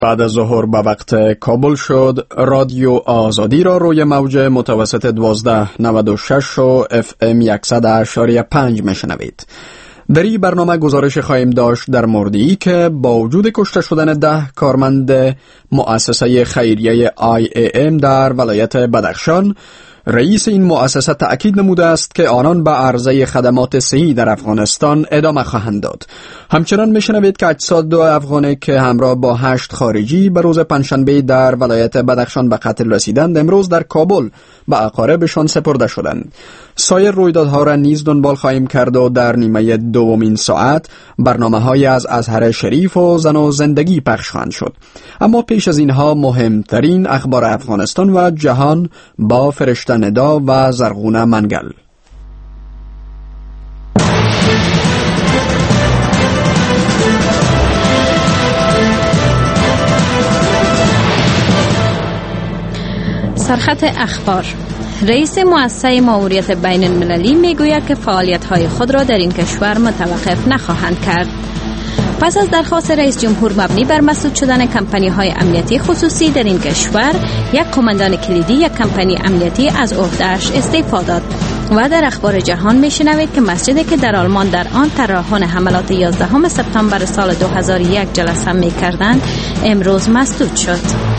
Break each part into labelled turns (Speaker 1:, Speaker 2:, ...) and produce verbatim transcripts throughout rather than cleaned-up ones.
Speaker 1: بعد از ظهر به وقت کابل شد، رادیو آزادی را روی موج متوسط دوازده نود و شش و اف ام صد و پنج میشنوید. در این برنامه گزارش خواهیم داشت در موردی که با وجود کشته شدن ده کارمند مؤسسه خیریه آی ای ام در ولایت بدخشان، رئیس این مؤسسه تأکید نموده است که آنان به عرضه خدمات صحی در افغانستان ادامه خواهند داد. همچنان میشنوید که هشتصد و دو افغانی که همراه با هشت خارجی به روز پنجشنبه در ولایت بدخشان به قتل رسیدند، امروز در کابل به اقاربشان سپرده شدند. سایر رویدادها را نیز دنبال خواهیم کرد و در نیمه دومین ساعت برنامه‌های از ازهر شریف و زن و زندگی پخش خواهند شد. اما پیش از اینها مهمترین اخبار افغانستان و جهان با فرشته ندا و زرغونه منگل.
Speaker 2: سرخط اخبار. رئیس مؤسسه ماموریت بین المللی میگوید که فعالیت‌های خود را در این کشور متوقف نخواهند کرد. پس از درخواست رئیس جمهور مبنی بر مسدود شدن کمپانی‌های امنیتی خصوصی در این کشور، یک قماندان کلیدی یک کمپانی امنیتی از عهده‌اش استعفا داد. و در اخبار جهان میشنوید که مسجدی که در آلمان در آن طراحان حملات یازدهم سپتامبر سال دو هزار و یک جلسه می‌کردند، امروز مسدود شد.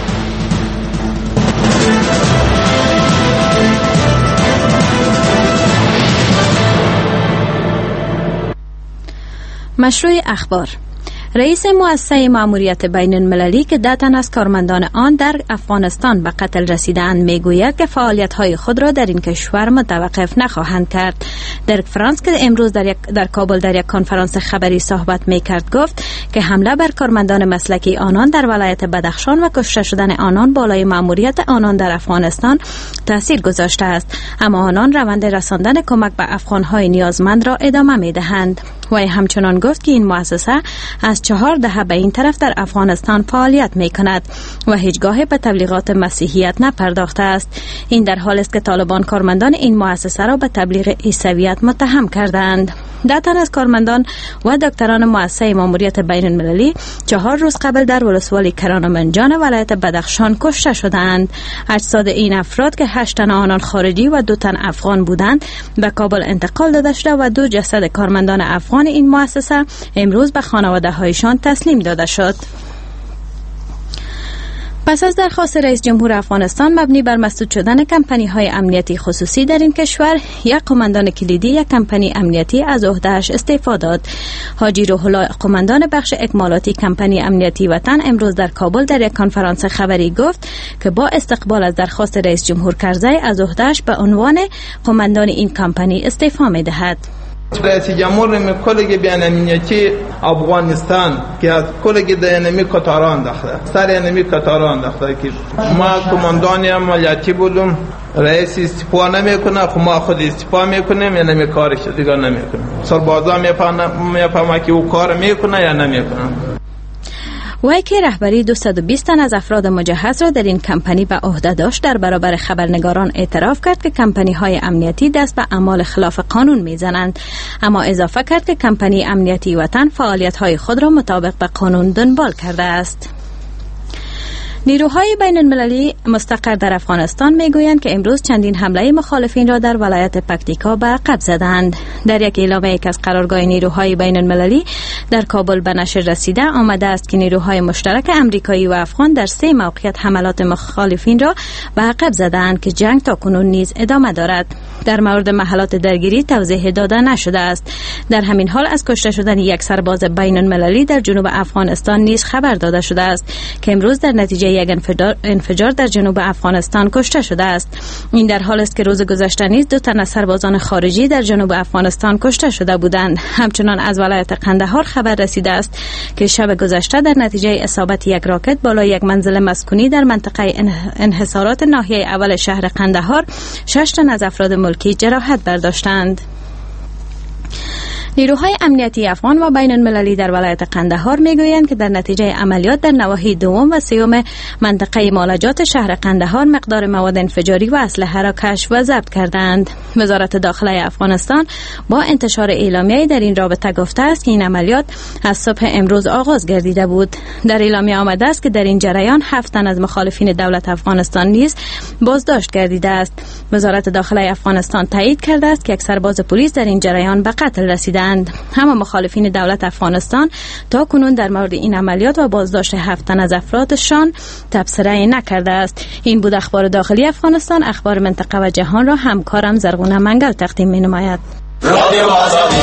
Speaker 2: مشروع اخبار. رئیس مؤسسه ماموریت بین المللی که ده تن از کارمندان آن در افغانستان به قتل رسیدند میگوید که فعالیت‌های خود را در این کشور متوقف نخواهند کرد. درک فرانس که امروز در, یک در کابل در یک کنفرانس خبری صحبت میکرد گفت که حمله بر کارمندان مسلکی آنان در ولایت بدخشان و کشته شدن آنان بالای ماموریت آنان در افغانستان تاثیر گذاشته است، اما آنان روند رساندن کمک به افغان‌های نیازمند را ادامه میدهند. و همچنان گفت که این مؤسسه از چهار دهه به این طرف در افغانستان فعالیت می کند و هیچگاه به تبلیغات مسیحیت نپرداخته است. این در حالی است که طالبان کارمندان این مؤسسه را به تبلیغ عیسویت متهم کردند. ده تن از کارمندان و دکتران مؤسسه ماموریت بین المللی چهار روز قبل در ولسوالی کرانمنجان ولایت بدخشان کشته شدند. اجساد این افراد که هشت تن آنان خارجی و دو تن افغان بودند به کابل انتقال داده شده و دو جسد کارمندان افغان این مؤسسه امروز به خانواده هایشان تسلیم داده شد. پس از درخواست رئیس جمهور افغانستان مبنی بر مسدود شدن کمپانی‌های امنیتی خصوصی در این کشور، یک قماندان کلیدی یک کمپانی امنیتی از عهده‌اش استعفا داد. حاجی روح الله، قماندان بخش اکمالاتی کمپانی امنیتی وطن، امروز در کابل در یک کنفرانس خبری گفت که با استقبال از درخواست رئیس جمهور کرزی از عهده‌اش به عنوان قماندان این کمپانی استعفا می‌دهد.
Speaker 3: رئیس جمهور می کلگی بین امنیتی افغانستان که از کلگی در انمی کتار انداخته سر انمی کتار انداخته که ما کماندان عملیاتی بودم، رئیس استعفا نمیکنه، خب ما خود استعفا میکنیم یا نمی کارش دیگه نمیکنیم. سربازا میفهمه که او کار میکنه یا نمیکنه.
Speaker 2: وی که رهبری دویست و بیست تن از افراد مجهز را در این کمپانی به عهده داشت، در برابر خبرنگاران اعتراف کرد که کمپانی های امنیتی دست به اعمال خلاف قانون میزنند، اما اضافه کرد که کمپانی امنیتی وطن فعالیت های خود را مطابق به قانون دنبال کرده است. نیروهای بین المللی مستقر در افغانستان میگویند که امروز چندین حمله مخالفین را در ولایت پکتیکا به عقب زدند. در یک اعلامیه که از قرارگاه نیروهای بین المللی در کابل به نشر رسیده آمده است که نیروهای مشترک امریکایی و افغان در سه موقعیت حملات مخالفین را به عقب زدند که جنگ تاکنون نیز ادامه دارد. در مورد محلات درگیری توضیح داده نشده است. در همین حال از کشته شدن یک سرباز بین المللی در جنوب افغانستان نیز خبر داده شده است که امروز در نتیجه یک انفجار در جنوب افغانستان کشته شده است. این در حالی است که روز گذشته نیز دو تن از سربازان خارجی در جنوب افغانستان کشته شده بودند. همچنان از ولایت قندهار خبر رسیده است که شب گذشته در نتیجه اصابت یک راکت بالای یک منزل مسکونی در منطقه انحصارات ناحیه اول شهر قندهار شش تن از افراد ملکی جراحت برداشتند. نیروهای امنیتی افغان و بین المللی در ولایت قندهار میگویند که در نتیجه عملیات در نواحی دوم و سیوم منطقه مالجات شهر قندهار مقدار مواد انفجاری و اسلحه را کشف و ضبط کردند. وزارت داخله افغانستان با انتشار اعلامیه‌ای در این رابطه گفته است که این عملیات از صبح امروز آغاز گردیده بود. در اعلامیه آمده است که در این جریان هفت تن از مخالفین دولت افغانستان نیز بازداشت گردیده است. وزارت داخله افغانستان تایید کرده است که یک سرباز پلیس در این جریان به قتل رسیدند. اما مخالفین دولت افغانستان تا کنون در مورد این عملیات و بازداشت هفت تن از افرادشان تبصره نکرده است. این بود اخبار داخلی افغانستان. اخبار منطقه و جهان را همکارم زرغونه منگل تقدیم می‌نماید. رادیو آزادی.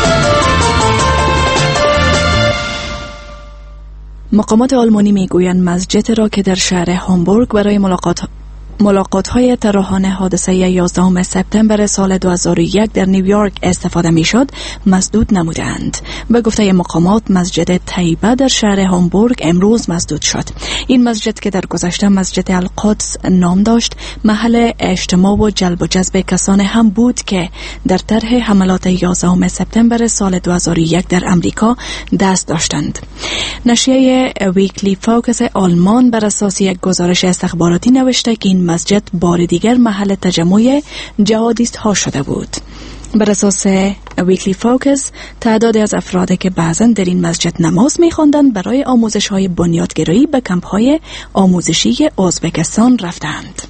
Speaker 4: مقامات آلمانی میگویند مسجد را که در شهر هامبورگ برای ملاقات ملاقات‌های طراحان حادثه یازدهم سپتامبر سال دو هزار و یک در نیویورک استفاده می‌شد مسدود نمودند. به گفته مقامات مسجد طیبه در شهر هامبورگ امروز مسدود شد. این مسجد که در گذشته مسجد القدس نام داشت محل اجتماع و جلب و جذب کسان هم بود که در طرح حملات یازدهم سپتامبر سال دو هزار و یک در امریکا دست داشتند. نشریه ویکلی فوکس آلمان بر اساس یک گزارش استخباراتی نوشته که این مسجد بار دیگر محل تجمع جهادیست ها شده بود. بر اساس ویکلی فوکس تعدادی از افرادی که بعضاً در این مسجد نماز می‌خواندند برای آموزش های بنیادگرایی به کمپ های آموزشی ازبکستان رفتند.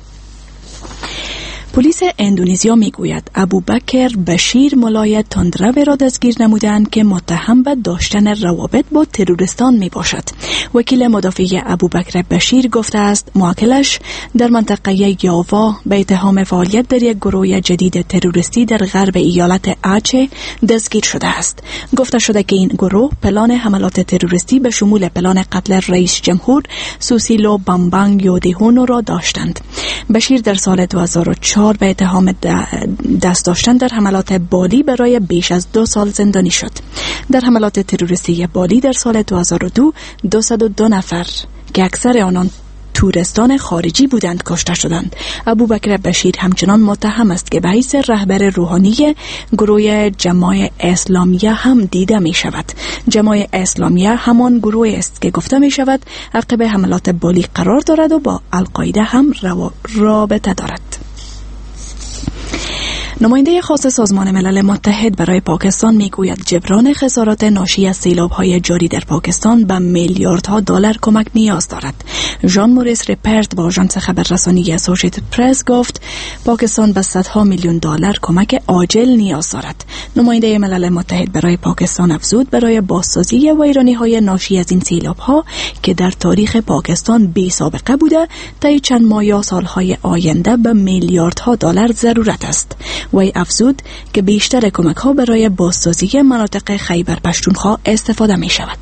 Speaker 4: پلیس اندونزیا میگوید ابوبکر بشیر ملای تندرو را دستگیر نمودند که متهم به داشتن روابط با تروریستان می باشد. وکیل مدافع ابوبکر بشیر گفته است موکلش در منطقه یاوا به اتهام فعالیت در یک گروه جدید تروریستی در غرب ایالت آچه دستگیر شده است. گفته شده که این گروه پلان حملات تروریستی به شمول پلان قتل رئیس جمهور سوسیلو بامبانگ یودهونو را داشتند. بشیر در سال دو هزار و چهار به اتهام دست داشتن در حملات بالی برای بیش از دو سال زندانی شد. در حملات تروریستی بالی در سال دو هزار و دو دویست و دو نفر که اکثر آنان توریستان خارجی بودند کشته شدند. ابوبکر بشیر همچنان متهم است که به حیث رهبر روحانی گروه جماعت اسلامیه هم دیده می شود. جماعت اسلامیه همان گروه است که گفته می شود عقب حملات بالی قرار دارد و با القاعده هم رابطه دارد. نماینده خاص سازمان ملل متحد برای پاکستان میگوید جبران خسارات ناشی از سیلاب‌های جاری در پاکستان به میلیاردها دلار کمک نیاز دارد. ژان موریس رپرت با آژانس خبررسانی اسوسییتد پرس گفت پاکستان به صدها میلیون دلار کمک عاجل نیاز دارد. نماینده ملل متحد برای پاکستان افزود برای بازسازی ویرانی‌های ناشی از این سیلاب‌ها که در تاریخ پاکستان بی سابقه بوده طی چند ماه یا سال‌های آینده به میلیاردها دلار ضرورت است. وی افزود که بیشتر کمک ها برای بازسازی مناطق خیبر پشتونخوا استفاده می شود.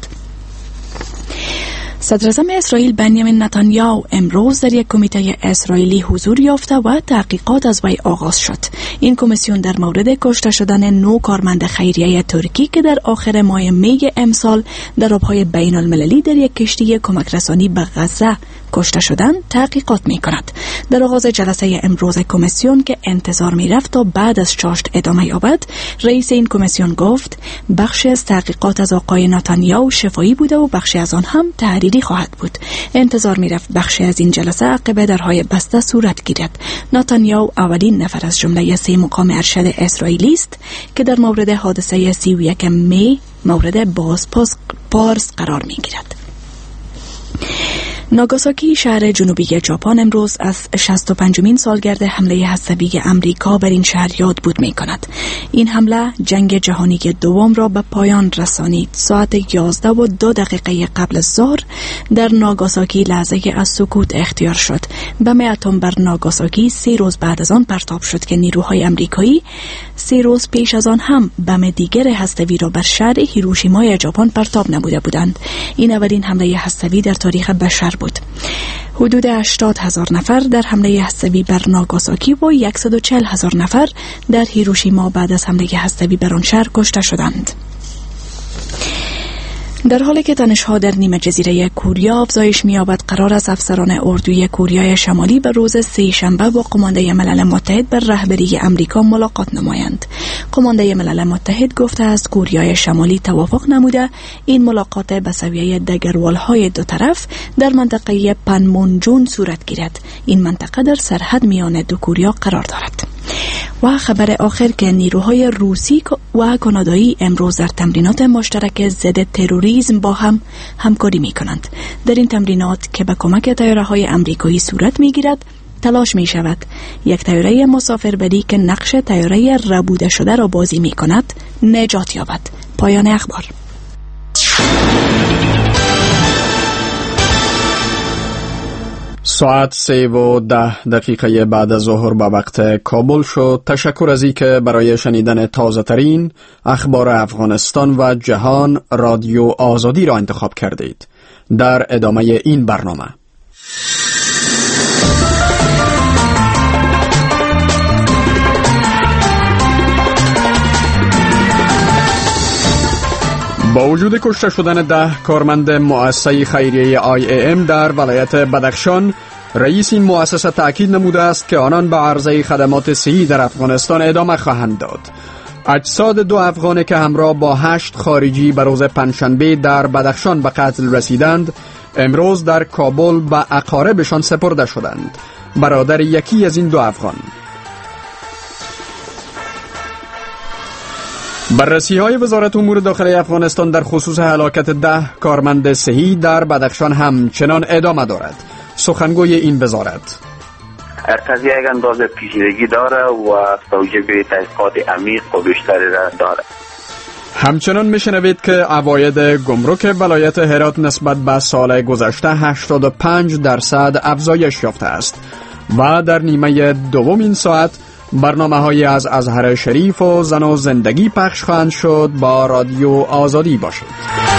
Speaker 4: صدر اعظم اسرائیل بنیامین نتانیاهو امروز در یک کمیته اسرائیلی حضور یافته و تحقیقات از وی آغاز شد. این کمیسیون در مورد کشته شدن نو کارمند خیریه ترکی که در آخر ماه می امسال در آبهای بین المللی در یک کشتی کمک رسانی به غزه کشته شدن تحقیقات می کند. در آغاز جلسه امروز کمیسیون که انتظار می رفت تا بعد از چاشت ادامه یابد، رئیس این کمیسیون گفت بخش از تحقیقات از آقای نتانیاهو شفاهی بوده و بخشی از آن هم تحریری خواهد بود. انتظار می رفت بخشی از این جلسه عقب درهای بسته صورت گیرد. نتانیاهو اولین نفر از جمله سه مقام ارشد اسرائیلی است که در مورد حادثه سی و یک می مورد بازپرس قرار می گیرد. ناگاساکی شهر جنوبی ژاپن امروز از شصت و پنجمین سالگرد حمله هسته‌ای امریکا بر این شهر یاد بود می کند. این حمله جنگ جهانی دوم را به پایان رسانید. ساعت یازده و دو دقیقه قبل از ظهر در ناگاساکی لحظه از سکوت اختیار شد. بم اتم بر ناگاساکی سه روز بعد از آن پرتاب شد که نیروهای امریکایی سه روز پیش از آن هم بم دیگر هسته‌ای را بر شهر هیروشیما ژاپن پرتاب نموده بودند. این اولین حمله هسته‌ای در تاریخ بشر بود. حدود هشتاد هزار نفر در حمله هسته‌ای بر ناگاساکی و صد و چهل هزار نفر در هیروشیما بعد از حمله هسته‌ای بر آن شهر کشته شدند. در حالی که تنش‌ها در نیمه جزیره کوریا افزایش می‌یابد، قرار است افسران اردوی کوریای شمالی به روز سه شنبه با قمانده ملل متحد بر رهبری امریکا ملاقات نمایند. قمانده ملل متحد گفته است کوریای شمالی توافق نموده این ملاقات به سویه دگروال‌های دو طرف در منطقه پنمونجون صورت گیرد. این منطقه در سرحد میان دو کوریا قرار دارد. و خبر آخر که نیروهای روسی و کانادایی امروز در تمرینات مشترک ضد تروریسم با هم همکاری می کنند. در این تمرینات که به کمک طیاره‌های آمریکایی صورت می گیرد، تلاش می شود یک طیاره مسافربری که نقش طیاره ربوده شده را بازی می کند نجات یابد. پایان اخبار.
Speaker 1: ساعت سه و ده دقیقه بعد از ظهر به وقت کابل شد. تشکر از اینکه برای شنیدن تازه ترین اخبار افغانستان و جهان رادیو آزادی را انتخاب کردید. در ادامه این برنامه با وجود کشته شدن ده کارمند مؤسسه خیریه آی ای ام در ولایت بدخشان، رئیس این مؤسسه تأکید نموده است که آنان به عرضه خدمات صحی در افغانستان ادامه خواهند داد. اجساد دو افغانی که همراه با هشت خارجی به روز پنجشنبه در بدخشان به قتل رسیدند، امروز در کابل به اقاربشان سپرده شدند. برادر یکی از این دو افغان بررسی‌های وزارت امور داخلی افغانستان در خصوص هلاکت ده کارمند صحی در بدخشان همچنان ادامه دارد. سخنگوی این وزارت:
Speaker 5: قضیه یک اندازه پیچیدگی داره و توجیه تحقیقات عمیق و بیشتری را داره.
Speaker 1: همچنان میشنوید که عواید گمرک ولایت هرات نسبت به سال گذشته هشتاد و پنج درصد افزایش یافته است. و در نیمه دوم این ساعت برنامه های از ازهر شریف و زن و زندگی پخش خواهند شد. با رادیو آزادی باشید.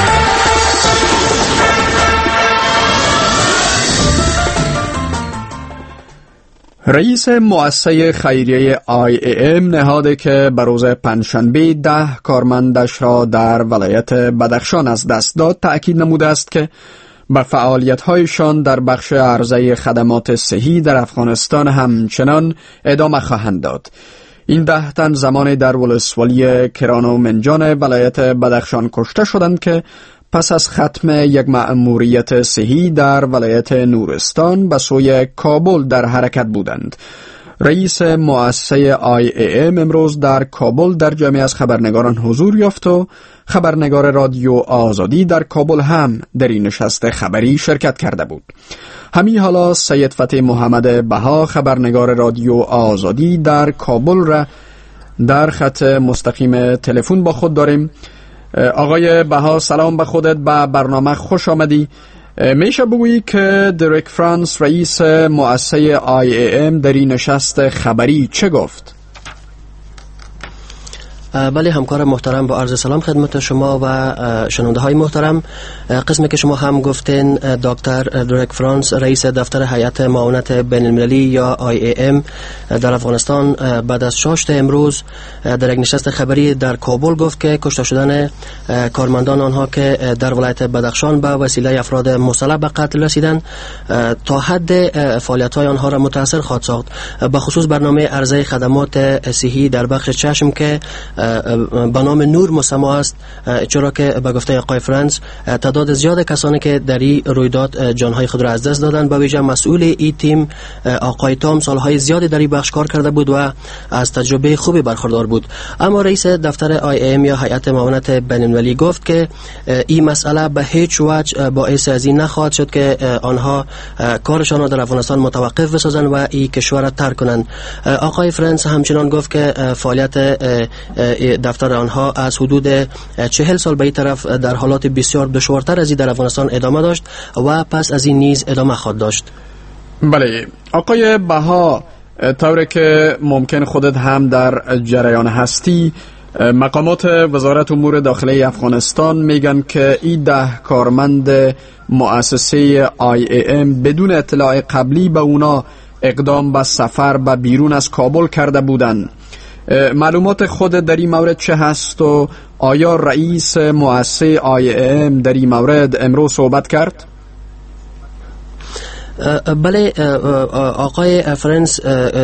Speaker 1: رئیس مؤسسه خیریه آی ای ام نهاده که به روز پنجشنبه ده کارمندش را در ولایت بدخشان از دست داد تأکید نموده است که به فعالیت‌هایشان در بخش عرضه خدمات صحی در افغانستان همچنان ادامه خواهند داد. این ده تن زمان در ولسوالی کران و منجان ولایت بدخشان کشته شدند که پس از ختم یک مأموریت صحی در ولایت نورستان به سوی کابل در حرکت بودند. رئیس مؤسسه آی ای ام امروز در کابل در جمعی از خبرنگاران حضور یافت و خبرنگار رادیو آزادی در کابل هم در این نشست خبری شرکت کرده بود. همین حالا سید فتح محمد بها خبرنگار رادیو آزادی در کابل را در خط مستقیم تلفن با خود داریم. آقای بها، سلام به خودت، به برنامه خوش آمدی. میشه بگویی که دریک فرانس رئیس مؤسسه آی ای ام در این نشست خبری چه گفت؟
Speaker 6: بله همکار محترم، با عرض سلام خدمت شما و شنونده های محترم. قسمی که شما هم گفتین دکتر دریک فرانس رئیس دفتر هیئت معاونت بین المللی یا آی ای ام در افغانستان بعد از شاشت امروز در یک نشست خبری در کابل گفت که کشته شدن کارمندان آنها که در ولایت بدخشان به وسیله افراد مسلح به قتل رسیدند تا حد فعالیت های آنها را متاثر خواهد ساخت. به خصوص برنامه عرضه خدمات صحی در بخش چشم که به نام نور مسمى است، چرا که به گفته آقای فرانس تعداد زیاد کسانی که در این رویداد جانهای خود را از دست دادند، به ویژه مسئول این تیم آقای تام سالهای زیادی در این بخش کار کرده بود و از تجربه خوبی برخوردار بود. اما رئیس دفتر آی ای ام یا هیئت معاونت بین المللی گفت که این مسئله به هیچ وجه باعث از این نخواهد شد که آنها کارشان را در افغانستان متوقف بسازند و این کشور را ترک کنند. آقای فرانس همچنان گفت که فعالیت دفتر آنها از حدود چهل سال به این طرف در حالات بسیار دشوارتر از این در افغانستان ادامه داشت و پس از این نیز ادامه خواهد داشت.
Speaker 1: بله آقای بها، طوری که ممکن خودت هم در جریان هستی، مقامات وزارت امور داخلی افغانستان میگن که این ده کارمند مؤسسه آی ای ام بدون اطلاع قبلی به اونا اقدام به سفر به بیرون از کابل کرده بودند. معلومات خود در این مورد چه هست و آیا رئیس مؤسسه آی ام در این مورد امروز صحبت کرد؟
Speaker 6: بله، آقای فرانس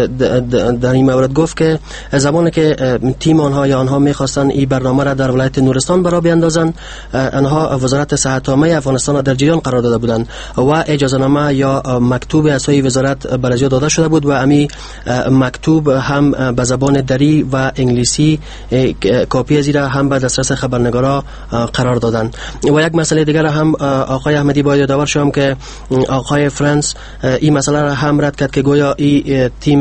Speaker 6: در این مورد گفت که زمانی که تیم آنها یا آنها میخواستن این برنامه را در ولایت نورستان برای بیاندازن، آنها وزارت صحت عامه افغانستان در جریان قرار داده بودند و اجازه نامه یا مکتوب از سوی وزارت برای داده شده بود و امی مکتوب هم به زبان دری و انگلیسی کاپی از را هم به دسترس خبرنگارا قرار دادند. و یک مسئله دیگر هم آقای احمدی باید یادآور شوم که آقای فرانس این مسئله را هم رد کرد که گویا این تیم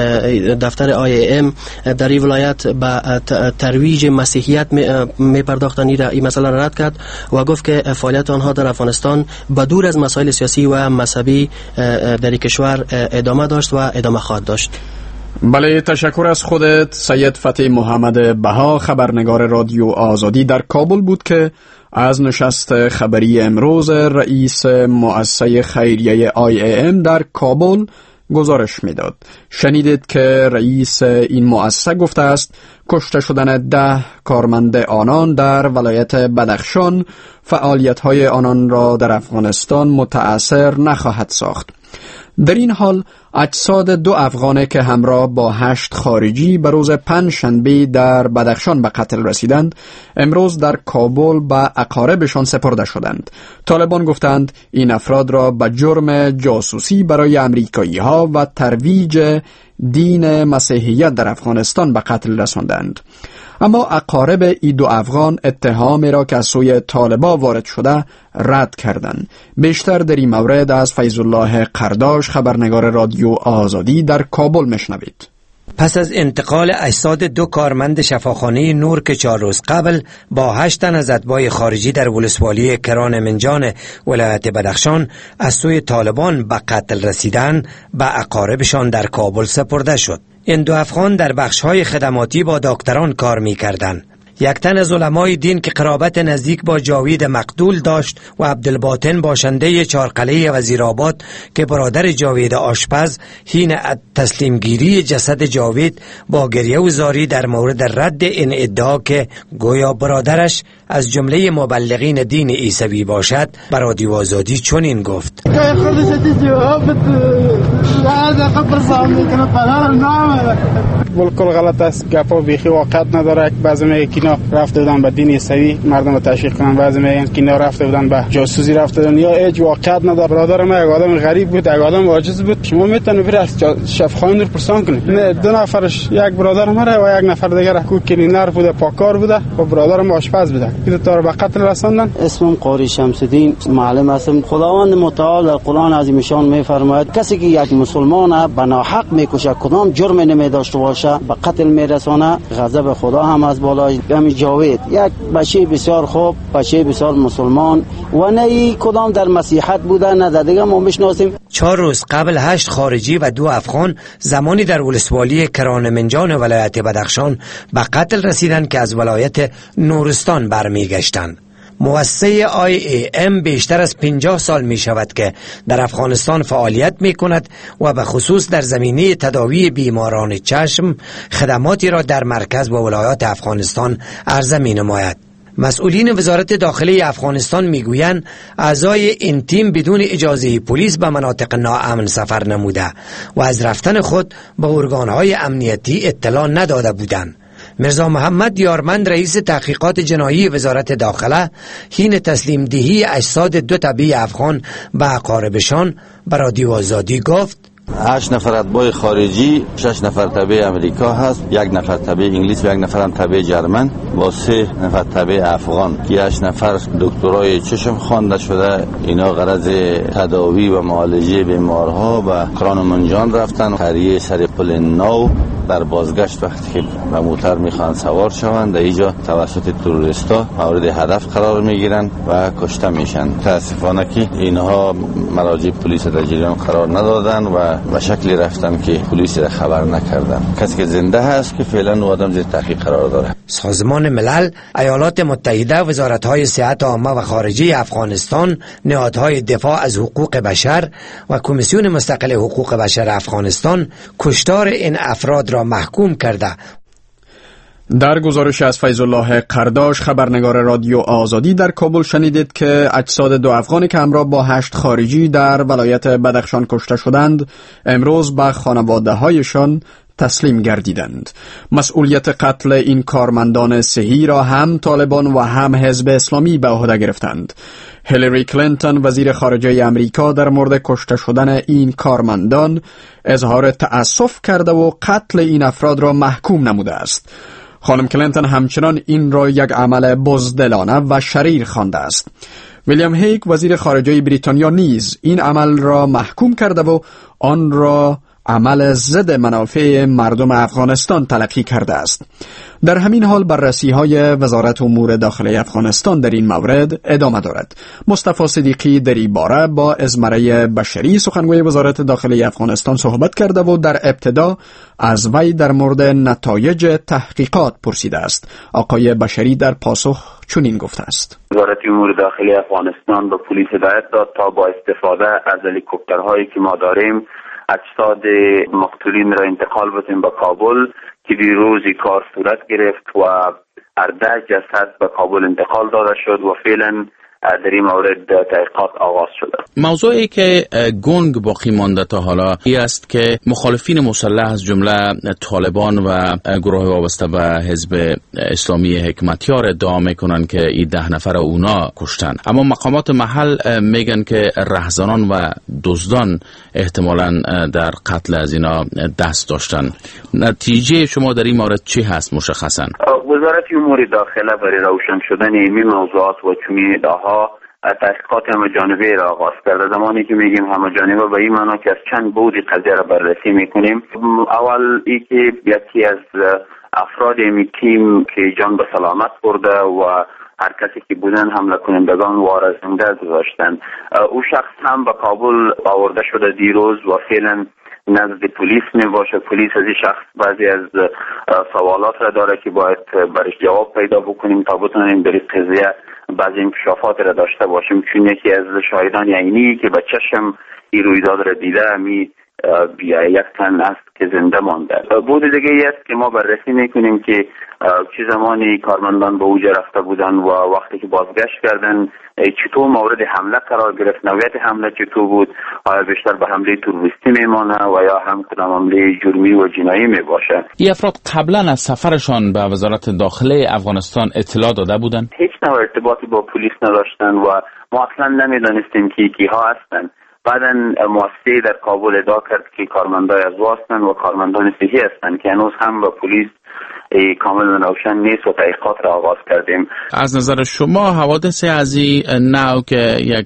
Speaker 6: دفتر آی ای ام در این ولایت به ترویج مسیحیت می پرداختن. این مسئله را رد کرد و گفت که فعالیت آنها در افغانستان به دور از مسائل سیاسی و مذهبی در کشور ادامه داشت و ادامه خواهد داشت.
Speaker 1: بله، تشکر از خودت. سید فتح محمد بها، خبرنگار رادیو آزادی در کابل بود که از نشست خبری امروز رئیس مؤسسه خیریه آی ای ام در کابل گزارش میداد. شنیدید که رئیس این مؤسسه گفته است کشته شدن ده کارمند آنان در ولایت بدخشان فعالیت‌های آنان را در افغانستان متأثر نخواهد ساخت. در این حال اجساد دو افغانه که همراه با هشت خارجی به روز پنجشنبه در بدخشان به قتل رسیدند امروز در کابل به اقاربشان سپرده شدند. طالبان گفتند این افراد را به جرم جاسوسی برای امریکایی ها و ترویج دین مسیحیت در افغانستان به قتل رساندند. اما اقارب ای دو افغان اتهامی را که از سوی طالبان وارد شده رد کردند. بیشتر در این مورد از فیض الله قرداش، خبرنگار رادیو آزادی در کابل میشنوید.
Speaker 7: پس از انتقال اجساد دو کارمند شفاخانه نور که چهار روز قبل با هشت تن از اتباع خارجی در ولسوالی کران منجان ولایت بدخشان از سوی طالبان به قتل رسیدن به اقاربشان در کابل سپرده شد. این دو افغان در بخش‌های خدماتی با دکتران کار می‌کردند. یک تن از علمای دین که قرابت نزدیک با جاوید مقتول داشت و عبدالباطن باشنده چارقله وزیرآباد که برادر جاوید آشپز حین تسلیمگیری جسد جاوید با گریه و زاری در مورد رد این ادعا که گویا برادرش از جمله مبلغین دین عیسوی باشد بر رادیو آزادی چنین گفت:
Speaker 8: بالکل غلط است. گپا بیخی واقعیت نداره. بعضی میگن که اینا رفته بودن به دین عیسوی مردم تشویق کنن، بعضی میگن که اینا رفته بودن به جاسوسی رفته بودن. یا هیچ واقعیت نداره. برادر ما یک آدم غریب بود، یک آدم عاجز بود. شما میتونید برید از شفاخانه نور پرسان کنید. نه دو نفرش، یک برادر ما و یک نفر دیگه را کو کلینر بوده، پاکار بوده و برادر ما آشپز بوده. این تا رو به قتل رساندن.
Speaker 9: اسمم قاری شمس الدین، معلم هستم. خداوند متعال در قرآن عظیم شان میفرماید کسی که یک مسلمان به ناحق میکشه کدام جرم نمیداشته باشه به قتل میرسانه، غضب خدا هم از بالای. همین جاوید یک بچه بسیار خوب، بچه بسیار مسلمان و نه کدام در مسیحیت بوده نه در دیگه ما میشناسیم.
Speaker 7: چهار روز قبل هشت خارجی و دو افغان زمانی در ولسوالی کران منجان ولایت بدخشان به قتل رسیدند که از ولایت نورستان برمیگشتند. مؤسسه آی ای ام بیشتر از پنجاه سال می شود که در افغانستان فعالیت می کند و به خصوص در زمینه تداوی بیماران چشم خدماتی را در مرکز و ولایات افغانستان عرضه می نماید. مسئولین وزارت داخلی افغانستان میگویند اعضای این تیم بدون اجازه پلیس به مناطق ناامن سفر نموده و از رفتن خود به ارگانهای امنیتی اطلاع نداده بودند. مرزا محمد یارمند رئیس تحقیقات جنایی وزارت داخله حین تسلیم دهی اجساد دو تبعی افغان به اقاربشان به رادیو آزادی گفت:
Speaker 10: هشت نفر اتباع خارجی، شش نفر تبع امریکا هست، یک نفر تبع انگلیس و یک نفر هم تبع جرمن با سه نفر تبع افغان که هشت نفر دکترای چشم خوانده شده. اینا غرض تداوی و معالجه بیمارها به کران منجان رفتن. قریه سر پل نو در بازگشت وقتی که به موتر میخوان سوار شوند در اینجا توسط تروریستا مورد هدف قرار میگیرن و کشته میشن. متاسفانه که اینها مراجع پلیس در جریان قرار ندادن و به شکلی رفتن که پلیس را خبر نکردن. کسی که زنده هست که فعلا او آدم زیر تحقیق قرار داره.
Speaker 7: سازمان ملل، ایالات متحده، وزارت‌های صحت عامه و خارجه افغانستان، نهادهای دفاع از حقوق بشر و کمیسیون مستقل حقوق بشر افغانستان کشتار این افراد را محکوم کرده.
Speaker 1: در گزارش از فیض الله قرداش خبرنگار رادیو آزادی در کابل شنیدید که اجساد دو افغانی که همراه با هشت خارجی در ولایت بدخشان کشته شدند امروز به خانواده هایشان تسلیم گردیدند. مسئولیت قتل این کارمندان صحی را هم طالبان و هم حزب اسلامی به عهده گرفتند. هیلاری کلینتون وزیر خارجه امریکا در مورد کشته شدن این کارمندان اظهار تأسف کرده و قتل این افراد را محکوم نموده است. خانم کلینتون همچنان این را یک عمل بزدلانه و شریر خوانده است. ویلیام هیگ وزیر خارجه بریتانیا نیز این عمل را محکوم کرده و آن را عمل ضد منافع مردم افغانستان تلقی کرده است. در همین حال بررسی های وزارت امور داخلی افغانستان در این مورد ادامه دارد. مصطفی صدیقی در این باره با ازمره بشری سخنگوی وزارت داخلی افغانستان صحبت کرده و در ابتدا از وی در مورد نتایج تحقیقات پرسیده است. آقای بشری در پاسخ چنین گفته است:
Speaker 5: وزارت امور داخلی افغانستان به پلیس هدایت داد تا با استفاده از هلیکوپترهایی که ما داریم اجساد مقتولین را انتقال بدیم به کابل که دیروز کار صورت گرفت و ارده جسد به کابل انتقال داده شد و فعلا در این مورد تحقیقات آغاز شده.
Speaker 11: موضوعی که گنگ باقی مانده تا حالا این است که مخالفین مسلح از جمله طالبان و گروه وابسته به حزب اسلامی حکمتیار ادعا میکنن که این ده نفر اونا کشتن، اما مقامات محل میگن که رهزنان و دزدان احتمالاً در قتل از اینا دست داشتن. نتیجه شما در این مورد چی هست مشخصاً؟
Speaker 5: وزارت امور داخله برای روشن شدن این موضوعات و چنین ادعاها تحقیقات همه‌جانبه را آغاز کرده. زمانی که میگیم همه‌جانبه به این معنا که از چند بود قضیه را بررسی میکنیم. اول ای که یکی از افراد این تیم که جان به سلامت برده و هر کسی که بودن حمله کنندگان وارد زنده گذاشتن، او شخص هم به کابل آورده شده دیروز و فعلا نزد پلیس می باشه. پلیس از این شخص بعضی از سوالات را داره که باید برش جواب پیدا بکنیم تا بتونیم در این قضیه بعضی انکشافات را داشته باشیم، چون یکی از شاهدان عینی که به چشم این رویداد را دیده می یک تن است که زنده مانده. بود دیگه ای است که ما بررسی میکنیم که چه زمانی کارمندان به اوجه رفته بودن و وقتی که بازگشت کردن چطور مورد حمله قرار گرفت، نوعیت حمله چطور بود، آیا بیشتر به حمله تروریستی میمانه و یا هم کدام حمله جرمی و جنایی میباشه.
Speaker 11: این افراد قبلا از سفرشان به وزارت داخله افغانستان اطلاع داده بودن؟
Speaker 5: هیچ نوع ارتباطی با پلیس نداشتن و ما اصلا نمیدانستیم که کیها هستن. بعداً مؤسسه در کابل ادعا کرد که کارمندای از هستند و کارمندان صحی هستند که هنوز هم به پلیس کامل روشن نیست و تحقیقات را آغاز کردیم.
Speaker 11: از نظر شما حوادث از این نوع که یک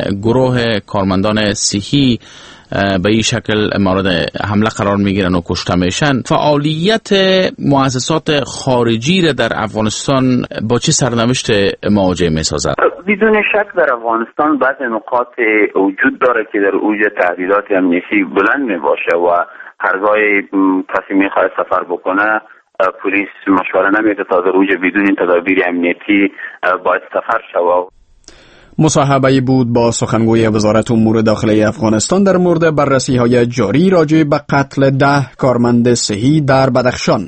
Speaker 11: گروه کارمندان صحی به این شکل مورد حمله قرار میگیرن و کشته میشن، فعالیت مؤسسات خارجی را در افغانستان با چه سرنوشت مواجه میسازد؟
Speaker 5: بدون شک در افغانستان بعضی نقاط وجود داره که در اوج تهدیدات امنیتی بلند میباشه و هرگاه کسی میخواد سفر بکنه پلیس مشوره نمیده تا در اوج بدون تدابیر امنیتی باید سفر شود.
Speaker 1: مصاحبه‌ای بود با سخنگوی وزارت امور داخلی افغانستان در مورد بررسی‌های جاری راجع به قتل ده کارمند صحی در بدخشان.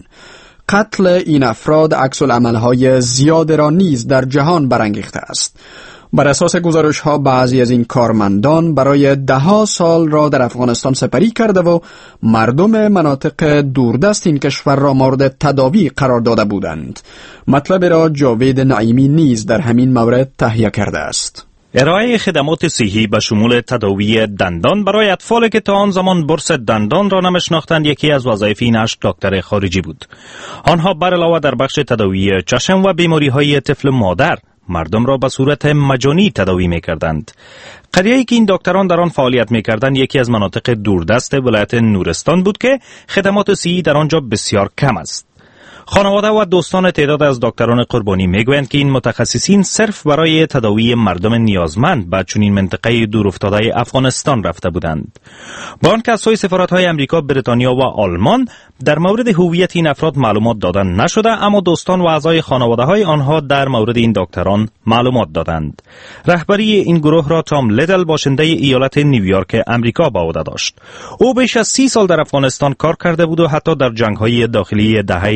Speaker 1: قتل این افراد عکس‌العمل‌های زیاد را نیز در جهان برانگیخته است. بر اساس گزارش‌ها بعضی از این کارمندان برای ده‌ها سال را در افغانستان سپری کرده و مردم مناطق دوردست این کشور را مورد تداوی قرار داده بودند. مطلب را جاوید نعیمی نیز در همین مورد تهیه کرده است.
Speaker 12: ارائه خدمات صحی به شمول تداوی دندان برای اطفالی که تا آن زمان برس دندان را نمی‌شناختند یکی از وظایف این هشت دکتر خارجی بود. آنها بر علاوه در بخش تداوی چشم و بیماری‌های طفل مادر مردم را به صورت مجانی تداوی می‌کردند. قریه‌ای که این دکتران در آن فعالیت می‌کردند یکی از مناطق دوردست ولایت نورستان بود که خدمات صحی در آنجا بسیار کم است. خانواده و دوستان تعداد از دکتران قربانی میگویند که این متخصصین صرف برای تداوی مردم نیازمند به چنین منطقه دورافتاده افغانستان رفته بودند. با آنکه از سوی سفارت‌های امریکا، بریتانیا و آلمان در مورد هویت این افراد معلومات دادن نشده، اما دوستان و اعضای خانواده‌های آنها در مورد این دکتران معلومات دادند. رهبری این گروه را تام لیدل باشنده ایالت نیویورک امریکا به عهده داشت. او بیش از سی سال در افغانستان کار کرده بود و حتی در جنگ‌های داخلی دهه نود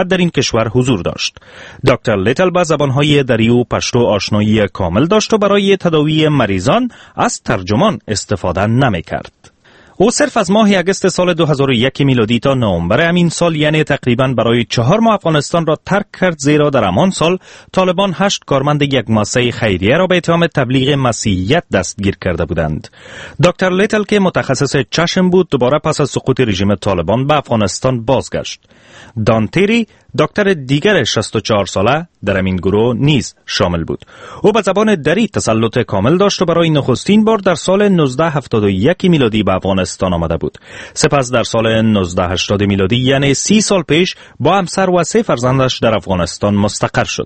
Speaker 12: در این کشور حضور داشت. دکتر لیتل با زبانهای دری و پشتو آشنایی کامل داشت و برای تداوی مریضان از ترجمان استفاده نمی کرد. او صرف از ماه اگست سال دو هزار و یک میلادی تا نوامبر همین سال، یعنی تقریباً برای چهار ماه، افغانستان را ترک کرد، زیرا در همان سال طالبان هشت کارمند یک مؤسسه خیریه را به اتهام تبلیغ مسیحیت دستگیر کرده بودند. دکتر لیتل که متخصص چشم بود، دوباره پس از سقوط رژیم طالبان به افغانستان بازگشت. دان تری، دکتر دیگر شصت و چهار ساله، در همین گروه نیز شامل بود. او به زبان دری تسلط کامل داشت و برای نخستین بار در سال نوزده هفتاد و یک میلادی به افغانستان آمده بود. سپس در سال نوزده هشتاد میلادی، یعنی سی سال پیش، با همسر و سه فرزندش در افغانستان مستقر شد.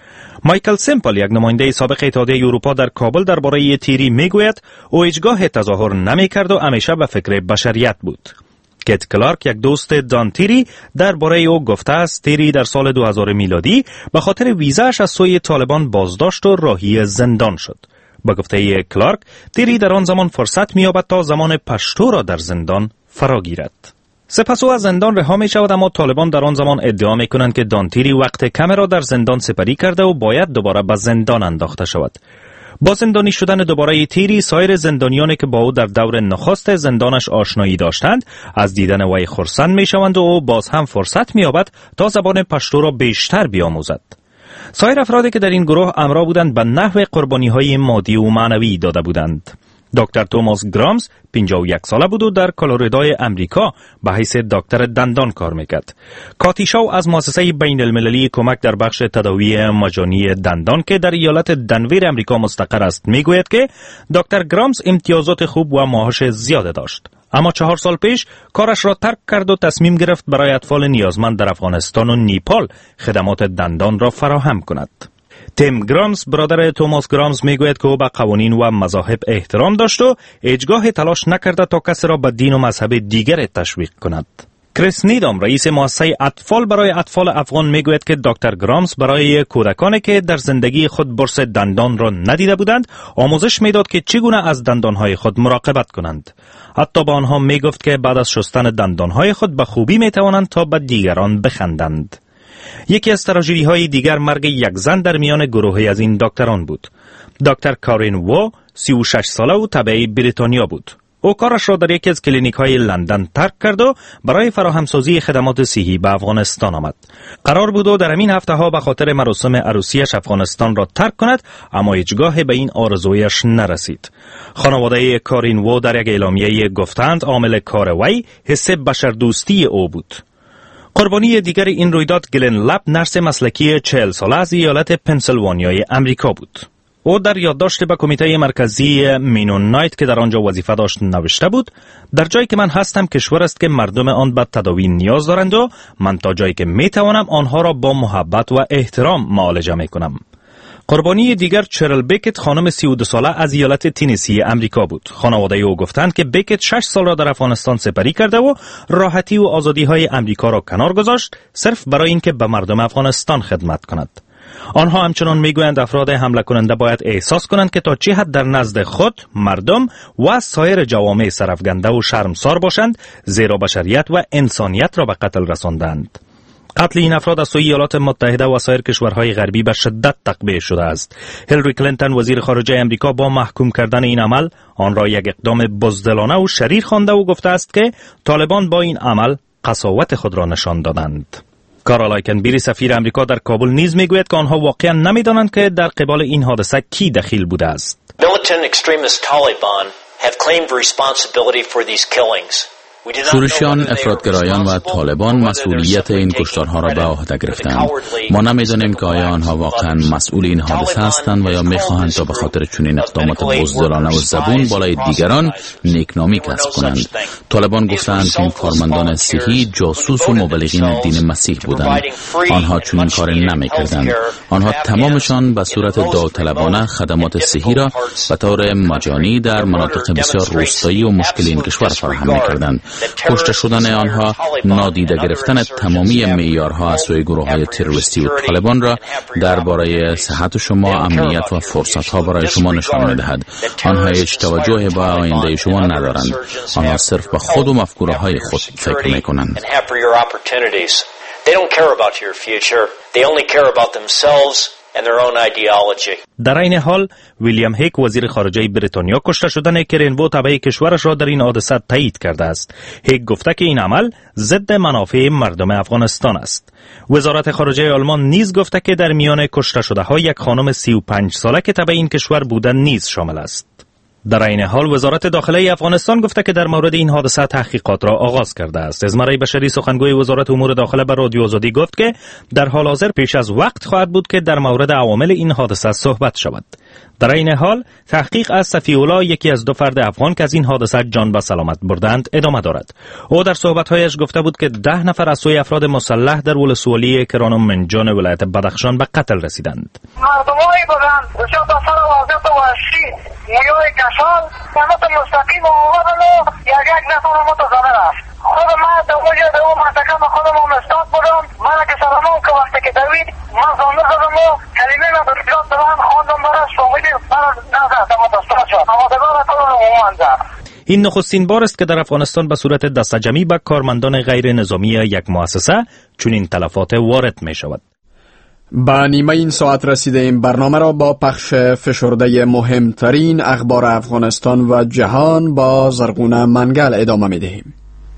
Speaker 12: مایکل سیمپل، یک نماینده سابق اتحادیه اروپا در کابل، درباره تیری میگوید او هیچگاه تظاهر نمی‌کرد و همیشه به فکر بشریت بود. کیت کلارک، یک دوست دان تیری، درباره او گفته است تیری در سال دو هزار میلادی به خاطر ویزاش از سوی طالبان بازداشت و راهی زندان شد. با گفته کلارک، تیری در آن زمان فرصت می‌یابد تا زمان پشتو را در زندان فرا گیرد. سپس او از زندان رها می شود، اما طالبان در آن زمان ادعا می کنند که دان تیری وقت کم را در زندان سپری کرده و باید دوباره به زندان انداخته شود. با زندانی شدن دوباره تیری، سایر زندانیانی که با او در دور نخست زندانش آشنایی داشتند از دیدن وی خرسند می شوند و او باز هم فرصت می یابد تا زبان پشتو را بیشتر بیاموزد. سایر افرادی که در این گروه امرا بودند به نحو قربانی های مادی و معنوی داده بودند. دکتر توماس گرامز پنجاه و یک ساله بود و در کلرادوی امریکا به حیث دکتر دندان کار میکرد. کاتی شاو از مؤسسه بین المللی کمک در بخش تداوی مجانی دندان که در ایالت دنور امریکا مستقر است میگوید که دکتر گرامز امتیازات خوب و معاش زیاد داشت، اما چهار سال پیش کارش را ترک کرد و تصمیم گرفت برای اطفال نیازمند در افغانستان و نیپال خدمات دندان را فراهم کند. تیم گرامز، برادر توماس گرامز، میگوید که او به قوانین و مذاهب احترام داشت و هیچگاه تلاش نکرده تا کسی را به دین و مذهب دیگر تشویق کند. کریس نیدام، رئیس مؤسسه اطفال برای اطفال افغان، میگوید که دکتر گرامز برای کودکانی که در زندگی خود برس دندان را ندیده بودند آموزش میداد که چگونه از دندانهای خود مراقبت کنند. حتی با آنها میگفت که بعد از شستن دندانهای خود به خوبی میتوانند تا به دیگران بخندند. یکی از تراژدی های دیگر مرگ یک زن در میان گروهی از این دکتران بود. دکتر کارین وو، سی و شش ساله و تبعی بریتانیا بود. او کارش را در یکی از کلینیک های لندن ترک کرد و برای فراهمسازی خدمات صحی به افغانستان آمد. قرار بود او در همین هفته ها به خاطر مراسم عروسیش افغانستان را ترک کند، اما هیچگاه به این آرزویش نرسید. خانواده کارین وو در یک اعلامیه گفتند عامل کار وی حس بشردوستی او بود. قربانی دیگر این رویداد گلن لب، نرس مسلکی چهل ساله از ایالت پنسیلوانیای امریکا بود. او در یادداشت به کمیته مرکزی مینونایت که در آنجا وظیفه داشت نوشته بود: در جایی که من هستم کشور است که مردم آن به تداوی نیاز دارند و من تا جایی که می توانم آنها را با محبت و احترام معالجه می کنم. قربانی دیگر چرل بیکت، خانم سی و دو ساله از ایالت تینسی امریکا بود. خانواده او گفتند که بیکت شش سال را در افغانستان سپری کرده و راحتی و آزادی های امریکا را کنار گذاشت صرف برای اینکه به مردم افغانستان خدمت کند. آنها همچنان میگویند افراد حمله کننده باید احساس کنند که تا چه حد در نزد خود، مردم و سایر جوامع سرفکنده و شرمسار باشند، زیرا بشریت و انسانیت را به قتل رساندند. قتل این افراد از سوی ایالات متحده و سایر کشورهای غربی به شدت تقبیح شده است. هیلاری کلینتون، وزیر خارجه امریکا، با محکوم کردن این عمل آن را یک اقدام بزدلانه و شریر خوانده و گفته است که طالبان با این عمل قساوت خود را نشان دادند. کارا لایکنبری، سفیر امریکا در کابل، نیز میگوید که آنها واقعا نمیدانند که در قبال این حادثه کی دخیل بوده است.
Speaker 13: Militant extremist Taliban have claimed responsibility for these killings.
Speaker 11: شورشیان، افراطگرایان و طالبان مسئولیت این کشتارها را به عهده گرفتند. ما نمی‌دانیم که آیا آنها واقعا مسئول این حادثه هستند و یا می‌خواهند تا به خاطر چنین اقدامات بزدلانه و زبون بالای دیگران نیکنامی کسب کنند. طالبان گفتند که این کارمندان صحی جاسوس و مبلغین دین مسیح بودند. آنها چنین کار نمی‌کردند. آنها تمامشان به صورت داوطلبانه خدمات صحی را به طور مجانی در مناطق بسیار روستایی و مشکل این کشور فراهم می‌کردند. کشته شدن آنها نادیده گرفتن تمامی معیارها از سوی گروه‌های تروریستی و طالبان را درباره صحت شما، امنیت و فرصت‌ها برای شما نشان می‌دهد. آنها هیچ توجهی به آینده شما ندارند. آنها صرف به خود و مفکوره‌های خود فکر می‌کنند.
Speaker 13: They don't care about your future. They only care about themselves and their own ideology.
Speaker 12: در این حال ویلیام هیک وزیر خارجه بریتانیا کشته شدن کرین وو تبع کشورش را در این حادثه تایید کرده است. هیک گفته که این عمل ضد منافع مردم افغانستان است. وزارت خارجه آلمان نیز گفته که در میان کشته شده ها یک خانم سی و پنج ساله که تبع این کشور بودن نیز شامل است. در این حال وزارت داخله افغانستان گفته که در مورد این حادثه تحقیقات را آغاز کرده است. ازمرای بشری سخنگوی وزارت امور داخله به رادیو آزادی گفت که در حال حاضر پیش از وقت خواهد بود که در مورد عوامل این حادثه صحبت شود. در این حال تحقیق از صفی الله، یکی از دو فرد افغان که از این حادثه جان به سلامت بردند، ادامه دارد. او در صحبت‌هایش گفته بود که ده نفر از سوی افراد مسلح در ولسوالی کران و منجان ولایت بدخشان به قتل رسیدند.
Speaker 14: مردمایی بودند بسیار داستان واضح و وحشی نیوی کشان نمت مستقیم آمدن و یک یک نفر متزده رفت. خود من در وجه در اون منطقه من خودم امستاد بودم. من که سلامون که وقتی که دوید من زانده زدم و کلمه من به کجات دارم خواندم برش فهمیدیم برش نزد در متستاد شد. اما دگاه کنم اومان زد.
Speaker 12: این نخستین بار است که در افغانستان به صورت دستجمعی به کارمندان غیر نظامی یک مؤسسه چنین تلفات وارد می شود.
Speaker 1: با نیمه این ساعت رسیده این برنامه را با پخش فشرده مهمترین اخبار افغانستان و جهان با زرغونه منگل ادامه می دهیم.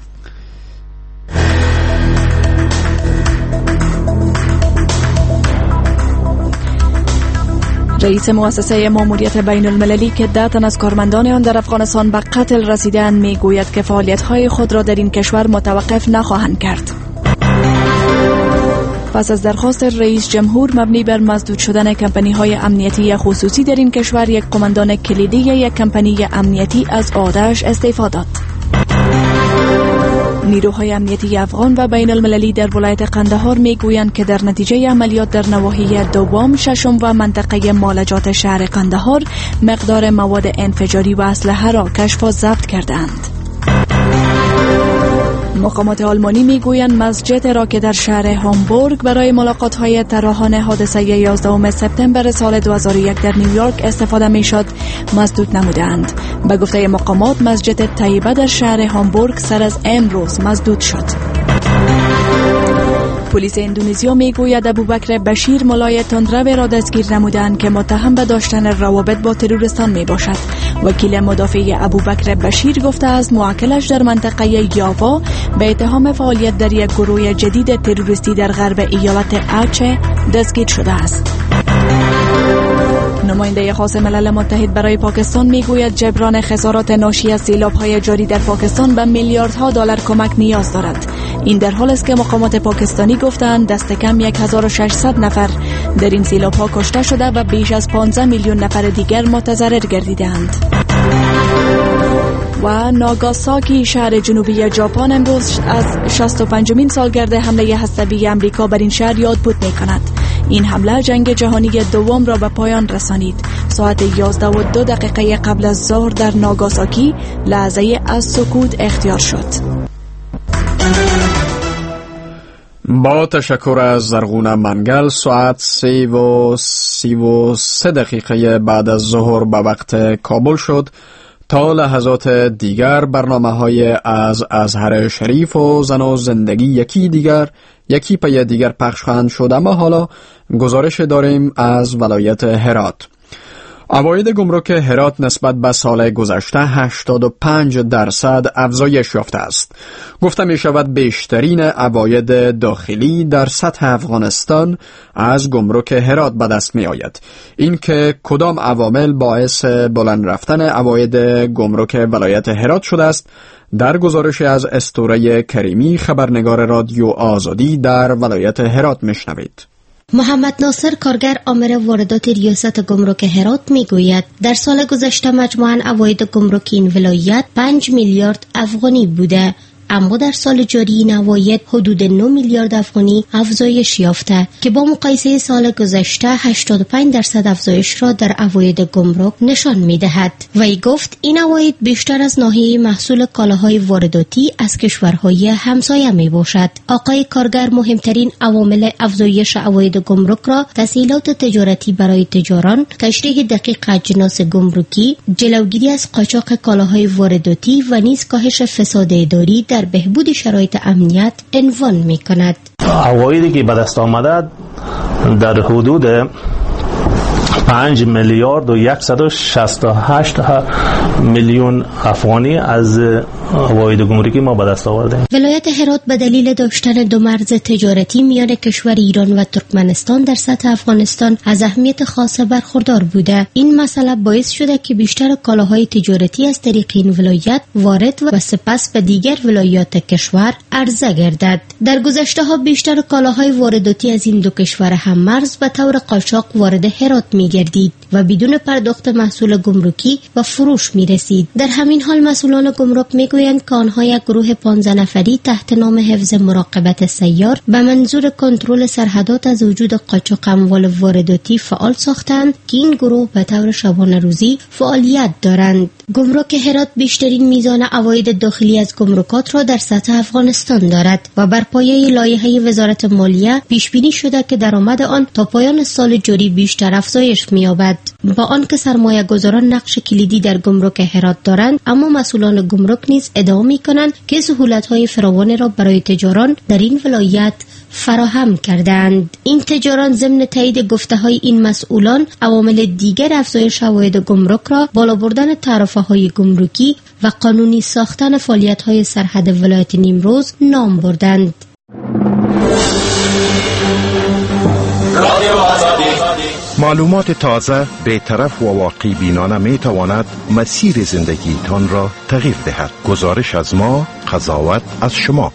Speaker 4: رئیس مؤسسه ماموریت بین المللی که ده تن از کارمندان آن در افغانستان به قتل رسیدند می گوید که فعالیت‌های خود را در این کشور متوقف نخواهند کرد. پس از درخواست رئیس جمهور مبنی بر مسدود شدن کمپانی‌های امنیتی خصوصی در این کشور، یک قماندان کلیدی یک کمپانی امنیتی از عهده‌اش استعفا داد. نیروهای امنیتی افغان و بین المللی در ولایت قندهار می گویند که در نتیجه عملیات در نواحی دوم، ششم و منطقه مالجات شهر قندهار مقدار مواد انفجاری و اسلحه را کشف و ضبط کردند. مقامات آلمانی میگویند مسجد را که در شهر هامبورگ برای ملاقات‌های طراحان حادثه یازدهم سپتامبر سال دو هزار و یک در نیویورک استفاده میشد مسدود نمودند. به گفته مقامات مسجد طیبه در شهر هامبورگ سر از امروز مسدود شد. پلیس اندونزیا میگوید ابوبکر بشیر ملای تندرو را دستگیر نمودند که متهم به داشتن روابط با تروریستان می باشد. وکیل مدافع ابوبکر بشیر گفته است موکلش در منطقه یاوا به اتهام فعالیت در یک گروه جدید تروریستی در غرب ایالت اچه دستگیر شده است. نماینده خاص ملل متحد برای پاکستان میگوید جبران خسارات ناشی از سیلاب‌های جاری در پاکستان به میلیاردها دلار کمک نیاز دارد. این در حال است که مقامات پاکستانی گفتند دست کم هزار و ششصد نفر در این سیلاب‌ها کشته شده و بیش از پانزده میلیون نفر دیگر متضرر گردیدند. و ناگاساکی شهر جنوبی ژاپن امروز از شصت و پنجمین سالگرد حمله هسته‌ای امریکا بر این شهر یاد بود می‌کند. این حمله جنگ جهانی دوم را به پایان رسانید. ساعت یازده و دو دقیقه قبل از ظهر در ناگاساکی لحظه از سکوت اختیار شد.
Speaker 1: با تشکر از زرغونه منگل، ساعت سی و سی و سه دقیقه بعد از ظهر به وقت کابل شد. تا لحظات دیگر برنامه های از ازهر شریف و زن و زندگی یکی دیگر یکی پی دیگر پخش خواهند شد. اما حالا گزارش داریم از ولایت هرات. عواید گمرک هرات نسبت به سال گذشته هشتاد و پنج درصد افزایش یافته است. گفته می شود بیشترین عواید داخلی در سطح افغانستان از گمرک هرات به دست می آید. این که کدام عوامل باعث بلند رفتن عواید گمرک ولایت هرات شده است، در گزارش از اسطوره کریمی خبرنگار رادیو آزادی در ولایت هرات میشنوید.
Speaker 15: محمد ناصر کارگر آمر واردات ریاست گمرک هرات میگوید در سال گذشته مجموعاً عواید گمرک این ولایت پنج میلیارد افغانی بوده. اما در سال جاری این عواید حدود نه میلیارد افغانی افزایش یافته که با مقایسه سال گذشته هشتاد و پنج درصد افزایش را در عواید گمرک نشان می‌دهد. وی گفت این عواید بیشتر از ناحیه محصول کالاهای وارداتی از کشورهای همسایه میباشد. آقای کارگر مهمترین عوامل افزایش عواید گمرک را تسهیلات تجارتی برای تجاران، تشریح دقیق اجناس گمرکی، جلوگیری از قاچاق کالاهای وارداتی و نیز کاهش فساد اداری در بهبود شرایط امنیت عنوان می‌کند.
Speaker 16: عوایدی که به دست آمده در حدود پنج میلیارد و صد و شصت و هشت میلیون افغانی از عواید گمرکی ما به دست آوردیم.
Speaker 15: ولایت هرات به دلیل داشتن دو مرز تجارتی میان کشور ایران و ترکمنستان در سطح افغانستان از اهمیت خاصه برخوردار بوده. این مسئله باعث شده که بیشتر کالاهای تجارتی از طریق این ولایت وارد و سپس به دیگر ولایات کشور عرضه گردد. در گذشته ها بیشتر کالاهای وارداتی از این دو کشور هم مرز به طور قاچاق وارد هرات میگردید و بدون پرداخت محصول گمرکی و فروش میرسید. در همین حال مسئولان گمرک میگویند که آنها یک گروه پانزده نفری تحت نام حفظ مراقبت سیار به منظور کنترل سرحدات از وجود قاچاق اموال وارداتی فعال ساختند که این گروه به طور شبانه روزی فعالیت دارند. گمرک هرات بیشترین میزان عواید داخلی از گمرکات را در سطح افغانستان دارد و بر پایه لایحه وزارت مالیه پیش بینی شده که درآمد آن تا پایان سال جاری بیشتر افزایش می‌یابد. با آنکه سرمایه‌گذاران نقش کلیدی در گمرک هرات دارند، اما مسئولان گمرک نیز ادعا می‌کنند که سهولت‌های فراوان را برای تجاران در این ولایت فراهم کردند. این تجاران ضمن تایید گفته‌های این مسئولان عوامل دیگر افزایش عواید گمرک را بالا بردن تعرفه‌های گمرکی و قانونی ساختن فعالیت‌های سرحد ولایت نیمروز نام بردند.
Speaker 17: معلومات تازه، بی‌طرف و واقعی بینانه می تواند مسیر زندگی تان را تغییر دهد. گزارش از ما، قضاوت از شما.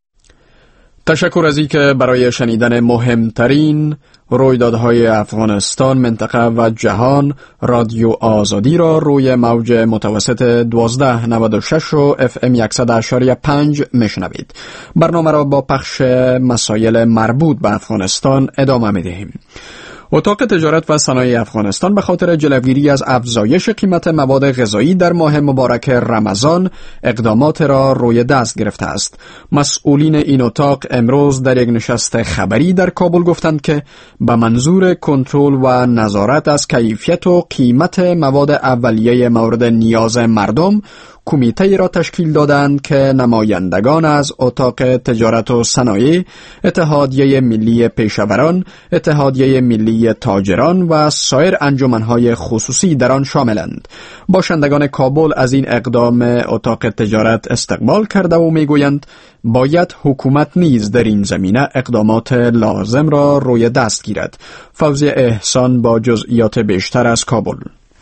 Speaker 1: تشکر از اینکه برای شنیدن مهمترین رویدادهای افغانستان، منطقه و جهان رادیو آزادی را روی موج متوسط دوازده نود و شش و اف ام صد و شش و پنج میشنوید. برنامه را با پخش مسائل مربوط به افغانستان ادامه میدهیم. اتاق تجارت و صنایع افغانستان به خاطر جلوگیری از افزایش قیمت مواد غذایی در ماه مبارک رمضان اقدامات را روی دست گرفته است. مسئولین این اتاق امروز در یک نشست خبری در کابل گفتند که به منظور کنترل و نظارت از کیفیت و قیمت مواد اولیه مورد نیاز مردم کمیته را تشکیل دادند که نمایندگان از اتاق تجارت و صنایع، اتحادیه ملی پیشوران، اتحادیه ملی تاجران و سایر انجمنهای خصوصی در آن شاملند. باشندگان کابل از این اقدام اتاق تجارت استقبال کرده و میگویند باید حکومت نیز در این زمینه اقدامات لازم را روی دست گیرد. فوزی احسان با جزئیات بیشتر از کابل.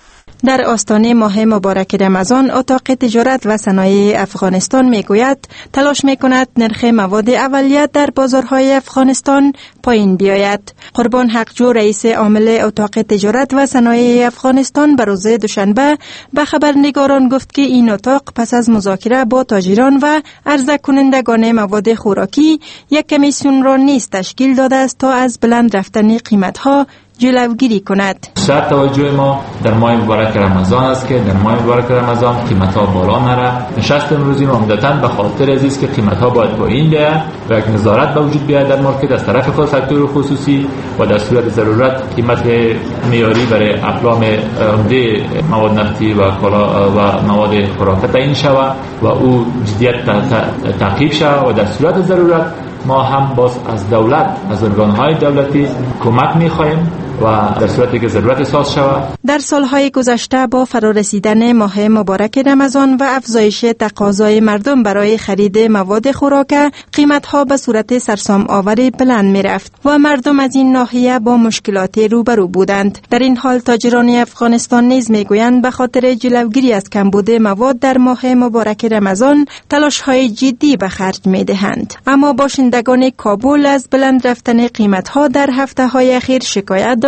Speaker 18: در آستانه ماه مبارک رمضان، اتاق تجارت و صنایع افغانستان میگوید تلاش میکند نرخ مواد اولیه در بازارهای افغانستان پایین بیاید. قربان حقجو، رئیس عامل اتاق تجارت و صنایع افغانستان، به روز دوشنبه به خبرنگاران گفت که این اتاق پس از مذاکره با تاجران و عرضه کنندگان مواد خوراکی یک کمیسیون را نیز تشکیل داده است تا از بلند رفتن قیمت‌ها جلوگیری کند.
Speaker 19: شرط توجه ما در ماه مبارک رمضان است که در ماه مبارک رمضان قیمت‌ها بالا نره. نشست امروزی عمدتاً به خاطر از است که قیمت‌ها باید پایین بیاید و یک نظارت به وجود بیاید در مارکت از طرف خود سکتور خصوصی و در صورت ضرورت قیمت معیاری برای اقلام عمده مواد نفتی و کالا و مواد خوراکی تعیین شود و او جدیت تعقیب شود و در صورت ضرورت ما هم باز از دولت، از ارگان‌های دولتی کمک می‌خواهیم و در صورتی که ضرورت احساس شود.
Speaker 18: در سالهای گذشته با فرارسیدن ماه مبارک رمضان و افزایش تقاضای مردم برای خرید مواد خوراک، قیمت‌ها به صورت سرسام آوری بلند می‌رفت و مردم از این ناحیه با مشکلات روبرو بودند. در این حال تاجران افغانستان نیز می‌گویند به خاطر جلوگیری از کمبود مواد در ماه مبارک رمضان تلاش‌های جدی به خرج می‌دهند. اما باشندگان کابل از بلند رفتن قیمت‌ها در هفته‌های اخیر شکایت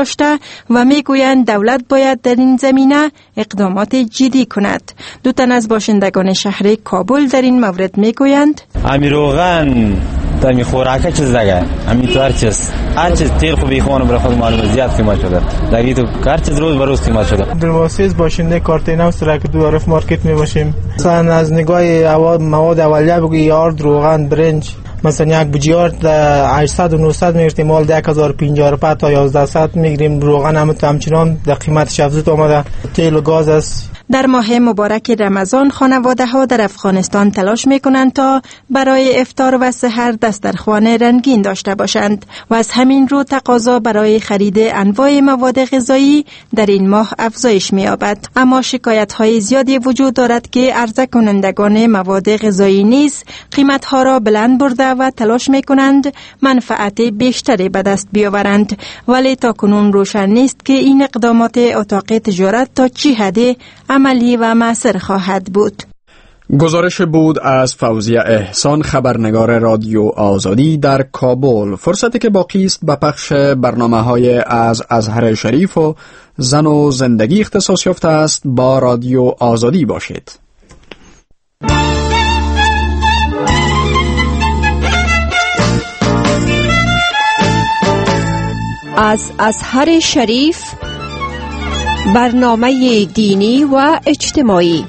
Speaker 18: داشته و میگویند دولت باید در این زمینه اقدامات جدی کند. دو تن از باشندگان شهر کابل در این مورد میگویند
Speaker 20: امیروغن تمی خوراکه چیز دیگه همینطور چیز هر چیز تیل خوبی خونه برای خود معلومه زیاد قیمت شده دیگه تو هر چیز روز بر روز قیمت شده.
Speaker 3: در واسه باشنده کارتینو سرک دو عرف مارکت می باشیم. مثلا از نگاه مواد اولیه بگی یارد روغن برنج مثلا یک بجیارد هشتصد و نهصد میگیریم مال ده هزار و پنجاه و پنج تا یازده صد میگیریم. روغن هم همچنان در قیمتش افزود آمده. تیل و گاز است.
Speaker 18: در ماه مبارک رمضان خانواده ها در افغانستان تلاش می کنند تا برای افطار و سحر دسترخوان رنگین داشته باشند و از همین رو تقاضا برای خرید انواع مواد غذایی در این ماه افزایش می یابد. اما شکایت های زیادی وجود دارد که عرضه کنندگان مواد غذایی نیز قیمت ها را بلند برده و تلاش می کنند منفعت بیشتری به دست بیاورند، ولی تا کنون روشن نیست که این اقدامات اتاق تجارت تا چه حد عملی و مؤثر خواهد بود.
Speaker 1: گزارش بود از فوزیه احسان، خبرنگار رادیو آزادی در کابل. فرصتی که باقی است به پخش برنامه‌های از ازهر شریف و زن و زندگی اختصاص یافته است. با رادیو آزادی باشید.
Speaker 21: از ازهر شریف، برنامه دینی و اجتماعی.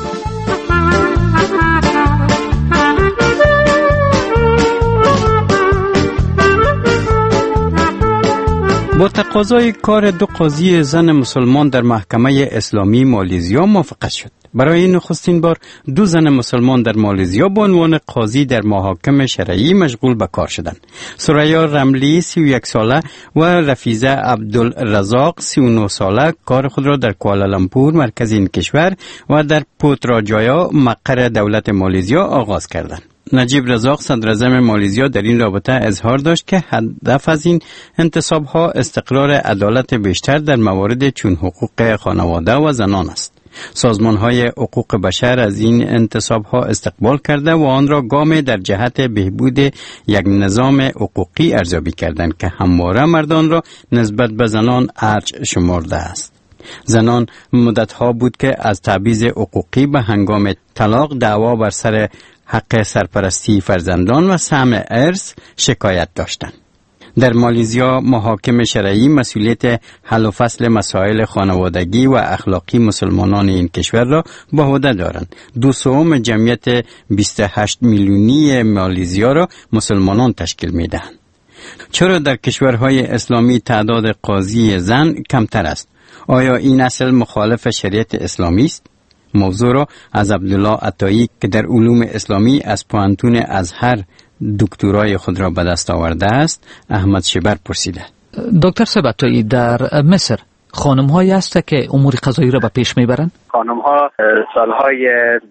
Speaker 22: با تقاضای کار دو قاضی زن مسلمان در محکمه اسلامی مالزیا موافقت شد. برای نخستین بار دو زن مسلمان در مالزیا به عنوان قاضی در محاکم شرعی مشغول به کار شدند. سریا رملی سی و یک ساله و رفیزه عبدالرزاق سی و نه ساله کار خود را در کوالالامپور مرکز این کشور و در پوتراجایا مقر دولت مالزیا آغاز کردند. نجیب رزاق صدراعظم مالزیا در این رابطه اظهار داشت که هدف از این انتصاب ها استقرار عدالت بیشتر در موارد چون حقوق خانواده و زنان است. سازمان های حقوق بشر از این انتصاب ها استقبال کرده و آن را گام در جهت بهبود یک نظام حقوقی ارزیابی کردند که همواره مردان را نسبت به زنان ارج شمرده است. زنان مدتها بود که از تبعیض حقوقی به هنگام طلاق، دعوا بر سر حق سرپرستی فرزندان و سهم ارث شکایت داشتند. در مالزیا محاکم شرعی مسئولیت حل و فصل مسائل خانوادگی و اخلاقی مسلمانان این کشور را به عهده دارند. دو سوم جمعیت بیست و هشت میلیونی مالزیا را مسلمانان تشکیل می‌دهند. چرا در کشورهای اسلامی تعداد قاضی زن کمتر است؟ آیا این اصل مخالف شریعت اسلامی است؟ موضوع را از عبدالله عطایی که در علوم اسلامی از پوهنتون ازهر دکترای خود را به دست آورده است احمد شبر پرسیده.
Speaker 23: دکتر سبتایی، در مصر خانم هایی هست که امور قضایی را به پیش میبرند؟
Speaker 5: خانم ها سالهای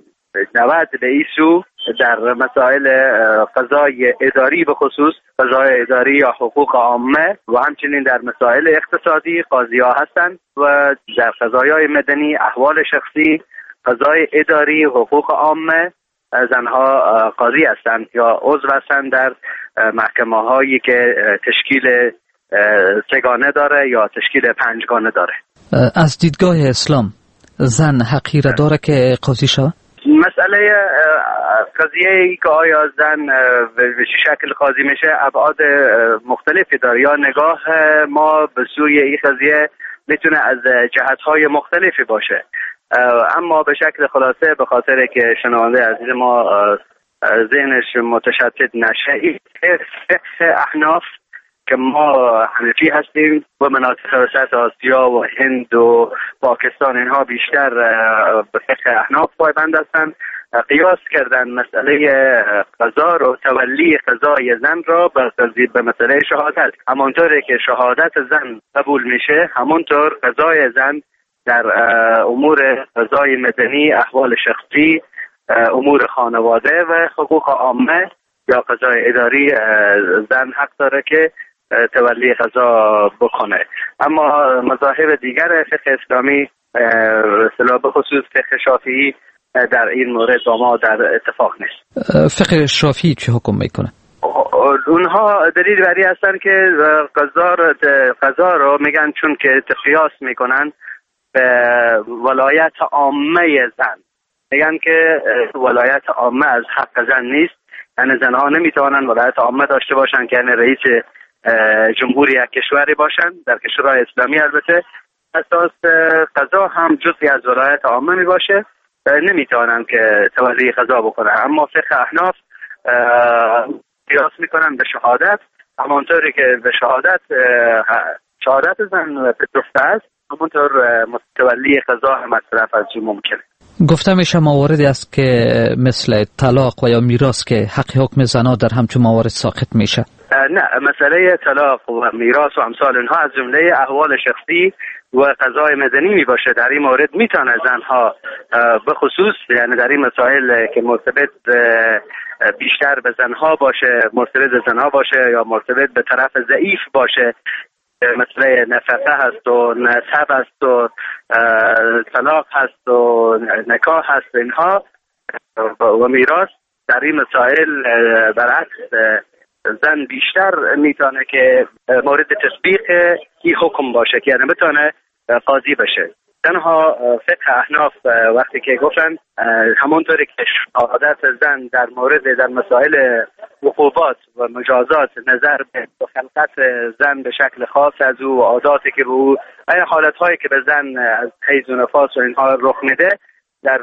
Speaker 5: نود به ایسو در مسائل قضای اداری به خصوص قضای اداری یا حقوق عامه و همچنین در مسائل اقتصادی قاضی ها هستند و در قضایای مدنی، احوال شخصی، قضای اداری، حقوق عامه زنها قاضی هستند یا عضو هستند در محکمه هایی که تشکیل سگانه داره یا تشکیل پنجگانه داره.
Speaker 23: از دیدگاه اسلام زن حقی را داره که قاضی شود؟
Speaker 5: مسئله قضیه ای که آیا زن به چه شکل قاضی میشه ابعاد مختلفی داره یا نگاه ما به سوی این قضیه میتونه از جهت‌های مختلفی باشه، اما به شکل خلاصه به خاطر که شنونده عزیز ما ذهنش متشتت نشه، این احناف که ما حنفی هستیم و مناطق وسط آسیا و هند و پاکستان اینها بیشتر به فقه احناف پایبند هستند، قیاس کردن مسئله قضا رو، تولی قضای زن را به مسئله شهادت. همانطوری که شهادت زن قبول میشه همانطور قضای زن در امور قضای مدنی، احوال شخصی، امور خانواده و حقوق عامه یا قضای اداری زن حق داره که تولی قضا بکنه. اما مذاهب دیگر فقه اسلامی به خصوص فقه شافعی در این مورد با ما در اتفاق نیست.
Speaker 23: فقه شافعی چه حکم میکنه؟
Speaker 2: اونها دلیل بری هستن که قضا رو قضا رو میگن چون که قیاس میکنن به ولایت عامه زن، میگن که ولایت عامه از حق زن نیست، یعنی زنها نمیتوانن ولایت عامه داشته باشن که یعنی رئیس جمهوری یک کشوری باشن در کشورهای اسلامی. البته اساس قضا هم جزئی از ولایت عامه می باشه، نمیتوانن که تولی قضا بکنن. اما فقه احناف قیاس میکنن به شهادت، همانطوری که به شهادت شهادت زن پذیرفته است، همونطور متولی قضا هم از طرف از ممکنه.
Speaker 23: گفته میشه مواردی است که مثل طلاق و یا میراث که حق حکم زنا در همچون موارد ساقط میشه.
Speaker 2: نه، مسئله طلاق و میراث و امثال اینها از جمله احوال شخصی و قضای مدنی می باشه. در این مورد میتونه زنها به خصوص یعنی در این مسائل که مرتبط بیشتر به زنها باشه، مرتبط به زنها باشه یا مرتبط به طرف ضعیف باشه، مسئله نفقه هست و نسب هست و طلاق هست و نکاح هست، اینها و میراث، در این مسائل برعکس زن بیشتر میتونه که مورد تطبیق این حکم باشه که یعنی بتونه قاضی بشه. تنها فقه احناف وقتی که گفتن همونطوری که شهادت زن در مورد در مسائل عقوبات و مجازات نظر به خلقت زن به شکل خاص از او و عاداتی که رو ای حالتهایی که به زن از حیض و نفاس و اینها رخ میده، در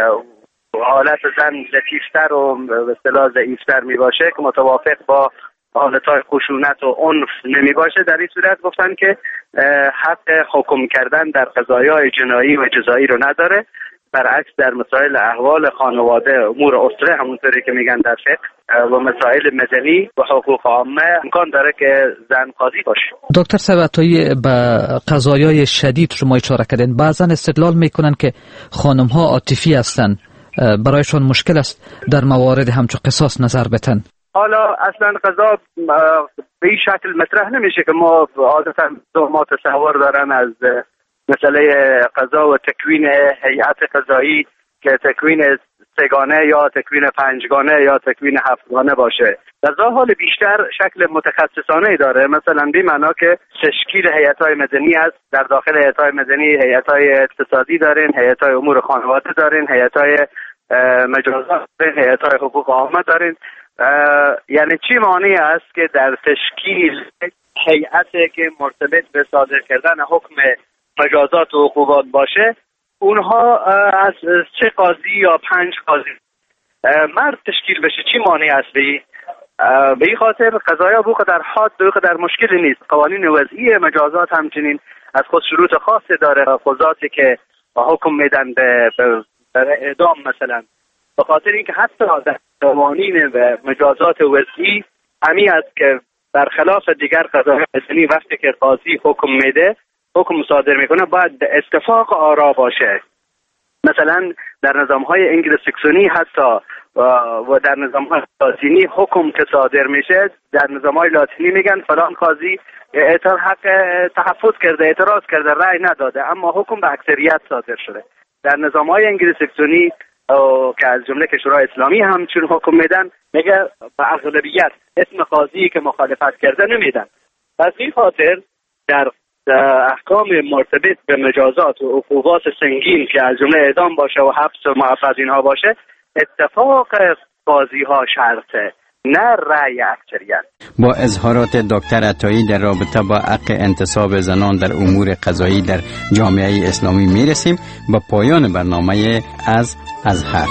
Speaker 2: حالت زن لطیفتر و به اصطلاح ضعیفتر می باشه که متوافق با حالتهای خشونت و عنف نمی باشه، در این صورت گفتن که حق حکم کردن در قضایای جنایی و جزایی رو نداره. برعکس در مسائل احوال خانواده، امور اسره، همونطوری که میگن در فقه و مسائل مدنی و حقوق عامه امکان داره که زن قاضی باشه.
Speaker 23: دکتر سبعتایی به قضایای شدید شما اشاره کردین، بعضا استدلال میکنن که خانم ها عاطفی هستن، برایشون مشکل است در موارد همچون قصاص نظر بتن.
Speaker 2: حالا اصلا قضا به این شکل مطرح نمیشه که ما عادتا ما تصور دارن از مسئله قضا و تکوین هیئت قضایی که تکوین سگانه یا تکوین پنجگانه یا تکوین هفتگانه باشه. قضا حال بیشتر شکل متخصصانه داره، مثلا به معنا که تشکیل هیئت‌های مدنی است. در داخل هیئت‌های مدنی هیئت‌های اقتصادی دارین، هیئت‌های امور خانواده دارین، هیئت‌های مجازات دارین، هیئت‌های حقوق عامه دارین. یعنی چی معنی است که در تشکیل هیئتی که مرتبط به صادر کردن حکم مجازات و عقوبات باشه، اونها از چه قاضی یا پنج قاضی مرد تشکیل بشه، چی معنی است؟ به این خاطر قضایا بو در حد دو در مشکلی نیست. قوانین وضعی مجازات همچنین از خود شروط خاصی داره، قضاتی که حکم میدن به اعدام مثلا، به خاطر اینکه حتی در قوانین و مجازات وضعی همی است که برخلاف دیگر قضاهای مدنی وقتی که قاضی حکم میده، حکم صادر میکنه، باید به اتفاق آرا باشه. مثلا در نظامهای انگلوساکسونی حتی و در نظامهای لاتینی حکم که صادر میشه، در نظامهای لاتینی میگن فلان قاضی اعتراض حق تحفظ کرده، اعتراض کرده، رأی نداده، اما حکم به اکثریت صادر شده. در نظامهای انگلوساکسونی که از جمله کشورهای اسلامی همچون حکم میدن، میگه به اغلبیت اسم قاضی که مخالفت کرده نمیدن. پس این خاطر در احکام مرتبط به مجازات و عقوبات سنگین که از جمله اعدام باشه و حبس و معاف اینها باشه، اتفاق قاضی ها شرطه، نه رأی اکثریت.
Speaker 22: با اظهارات دکتر عطایی در رابطه با حق انتصاب زنان در امور قضایی در جامعه اسلامی میرسیم به پایان برنامه از ازهر.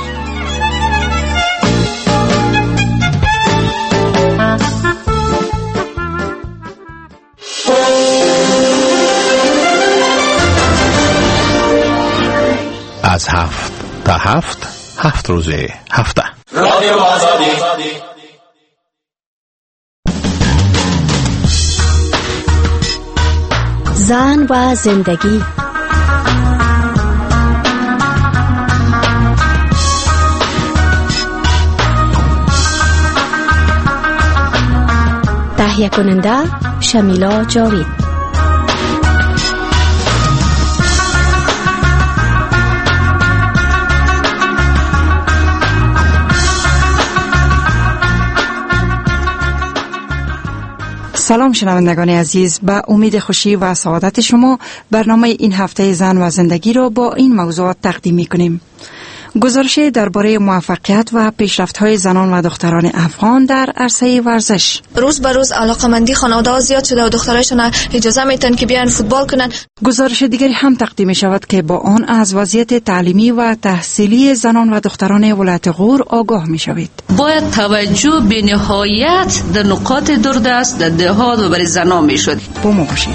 Speaker 17: از هفت تا هفت، هفت روزه هفته.
Speaker 6: رادیو آزادی.
Speaker 15: زن و زندگی. تهیه کننده شمیلا جاوید.
Speaker 8: سلام شنوندگان عزیز، به امید خوشی و سعادت شما برنامه این هفته زن و زندگی را با این موضوعات تقدیم می‌کنیم. گزارش درباره موفقیت و پیشرفت‌های زنان و دختران افغان در عرصه ورزش.
Speaker 9: روز به روز علاقه‌مندی خانواده‌ها زیاد شده و دخترایشان اجازه میتن که بیان فوتبال کنن.
Speaker 8: گزارش دیگری هم تقدیم می شود که با آن از وضعیت تعلیمی و تحصیلی زنان و دختران ولایت غور آگاه می شوید.
Speaker 10: باید توجه به نهایت در نقاط دوردست در دهات و برای زنان می شد.
Speaker 8: با ما باشید.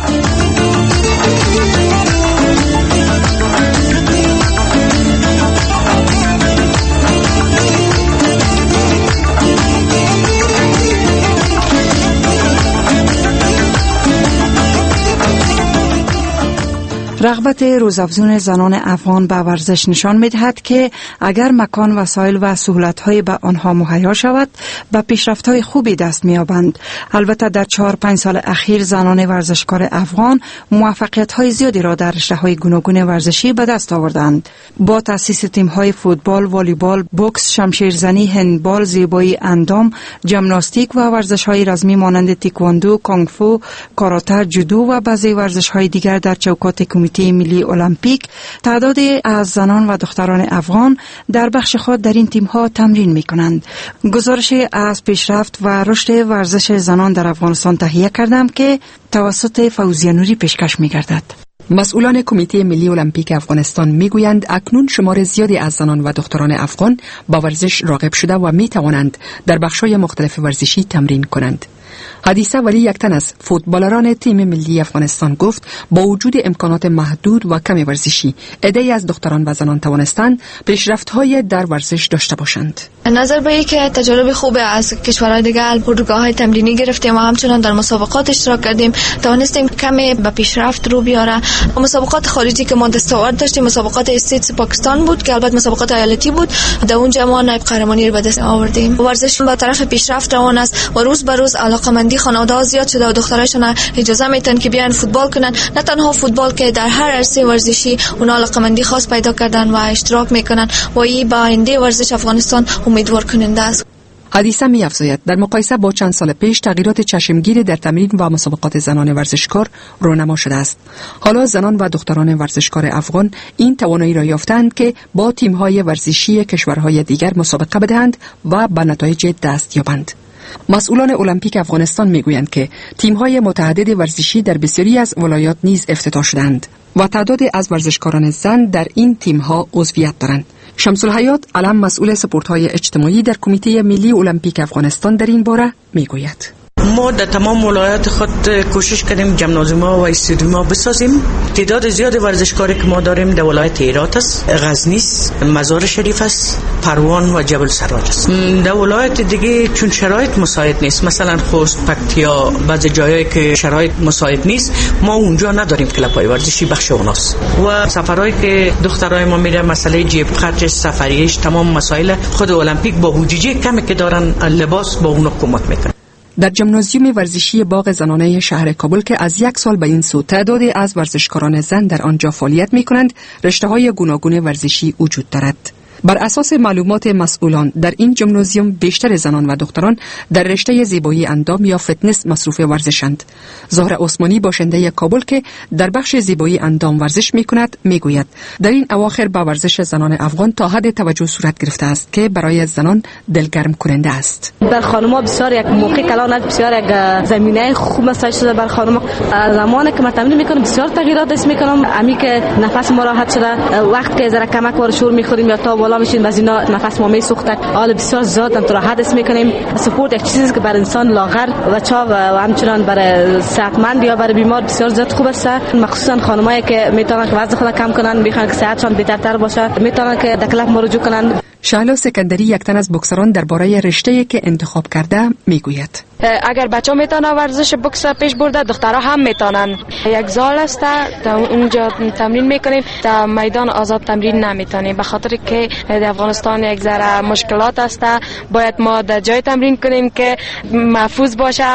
Speaker 8: رغبت روزافزون زنان افغان به ورزش نشان می‌دهد که اگر مکان، وسایل و سهولت‌های به آنها مهیا شود، به پیشرفت‌های خوبی دست می‌یابند. البته در چهار پنج سال اخیر زنان ورزشکار افغان موفقیت‌های زیادی را در رشته‌های گوناگون ورزشی به دست آوردند. با تأسیس تیم‌های فوتبال، والیبال، بوکس، شمشیرزنی، هندبال، زیبایی اندام، ژیمناستیک و ورزش‌های رزمی مانند تیکواندو، کونگ فو، کاراته، جودو و بعضی ورزش‌های دیگر در چوکات کمیته ملی المپیک تعدادی از زنان و دختران افغان در بخش خود در این تیم‌ها تمرین می‌کنند. گزارش از پیشرفت و رشد ورزش زنان در افغانستان تهیه کردم که توسط فوزیه نوری پیشکش می‌گردد.
Speaker 24: مسئولان کمیته ملی المپیک افغانستان میگویند اکنون شمار زیادی از زنان و دختران افغان با ورزش راغب شده و می توانند در بخش‌های مختلف ورزشی تمرین کنند. حدیثه ولی یک تن از فوتبالران تیم ملی افغانستان گفت با وجود امکانات محدود و کم ورزشی، عده‌ای از دختران و زنان توانستند پیشرفت‌های در ورزش داشته باشند.
Speaker 9: نظر به اینکه تجربه خوب از کشورهای دیگر، اردوگاه‌های تمرینی گرفتیم و همچنان در مسابقات اشتراک کردیم، توانستیم کمی به پیشرفت رو بیاره. مسابقات خارجی که ما دستاورد داشتیم مسابقات استیتس پاکستان بود که البته مسابقات ایالتی بود، در اونجا ما نایب قهرمانی رو به دست آوردیم. ورزش به طرف پیشرفت روان است و روز به روز علاقه‌مندی خانواده‌ها زیاد شده و دخترایشان اجازه میتن که بیان فوتبال کنن. نه تنها فوتبال که در هر عرصه ورزشی اونا علاقه‌مندی خاص پیدا کردن و اشتراک میکنن و این با آینده ورزش افغانستان امیدوار کننده است.
Speaker 24: حدیثه می افزاید در مقایسه با چند سال پیش تغییرات چشمگیر در تمرین و مسابقات زنان ورزشکار رونما شده است. حالا زنان و دختران ورزشکار افغان این توانایی را یافتند که با تیم‌های ورزشی کشورهای دیگر مسابقه بدهند و به نتایج دست یابند. مسئولان المپیک افغانستان میگویند که تیم‌های متعدد ورزشی در بسیاری از ولایات نیز افتتاح شدند و تعدادی از ورزشکاران زن در این تیم‌ها عضویت دارند. شمس الحیات علم مسئول سپورت‌های اجتماعی در کمیته ملی المپیک افغانستان در این باره میگوید:
Speaker 25: ما در تمام ولایات خود کوشش کردیم جمنازیوم‌ها و استادیوم‌ها بسازیم. تعداد زیاد ورزشکاری که ما داریم در ولایت هرات است، غزنی است، مزار شریف است، پروان و جبل سراج است. در ولایت دیگه چون شرایط مساعد نیست، مثلا خوست، پکتیا، بعضی جاهایی که شرایط مساعد نیست، ما اونجا نداریم کلب‌های ورزشی بخش اوناست. و سفرهایی که دخترای ما میرن، مسئله جیب خرج سفریش، تمام مسائل خود المپیک با بودجه کمی که دارن لباس با اون کمک میکنه.
Speaker 24: در ژیمنازیوم ورزشی باغ زنانه شهر کابل که از یک سال به این سو تعدادی از ورزشکاران زن در آنجا فعالیت می‌کنند، رشته‌های گوناگون ورزشی وجود دارد. بر اساس معلومات مسئولان در این ژیمنازیوم بیشتر زنان و دختران در رشته زیبایی اندام یا فتنس مصروف ورزشند. زهره عثمانی باشنده کابل که در بخش زیبایی اندام ورزش می‌کند میگوید در این اواخر با ورزش زنان افغان تا حد توجه صورت گرفته است که برای زنان دلگرم کننده است.
Speaker 26: بر خانم‌ها بسیار یک موقع کلان، بسیار یک زمینه خوب مساج شده بر خانم‌ها. زمانی که من تمرین می‌کنم بسیار تغییرات حس می‌کنم. امی که نفس ما راحت شده، وقت که ذره کمک وار شور می‌خوریم یا تا بالا میشین باز اینا نفس ما میسوخته، حال بسیار زیاد تو راحت حس می‌کنیم. سپورت یک چیزی که برای انسان لاغر و چاق و همچنان برای صحتمند یا برای بیمار بسیار زیاد خوب است. مخصوصا خانمایی که میتونن که وزن خود کم کنن، میخوان که صحتشان بهتر باشه، میتونن که در کلب رجوع کنن.
Speaker 24: شهلا سکندری یک تن از بوکسران درباره رشته‌ای که انتخاب کرده میگوید:
Speaker 27: اگر بچه ها میتونن ورزش بوکس پیش برده، دخترها هم میتونن. یک زال است تا اونجا تمرین میکنیم، تا میدان آزاد تمرین نمیتونیم به خاطر که در افغانستان یک ذره مشکلات است. باید ما در جای تمرین کنیم که محفوظ باشه.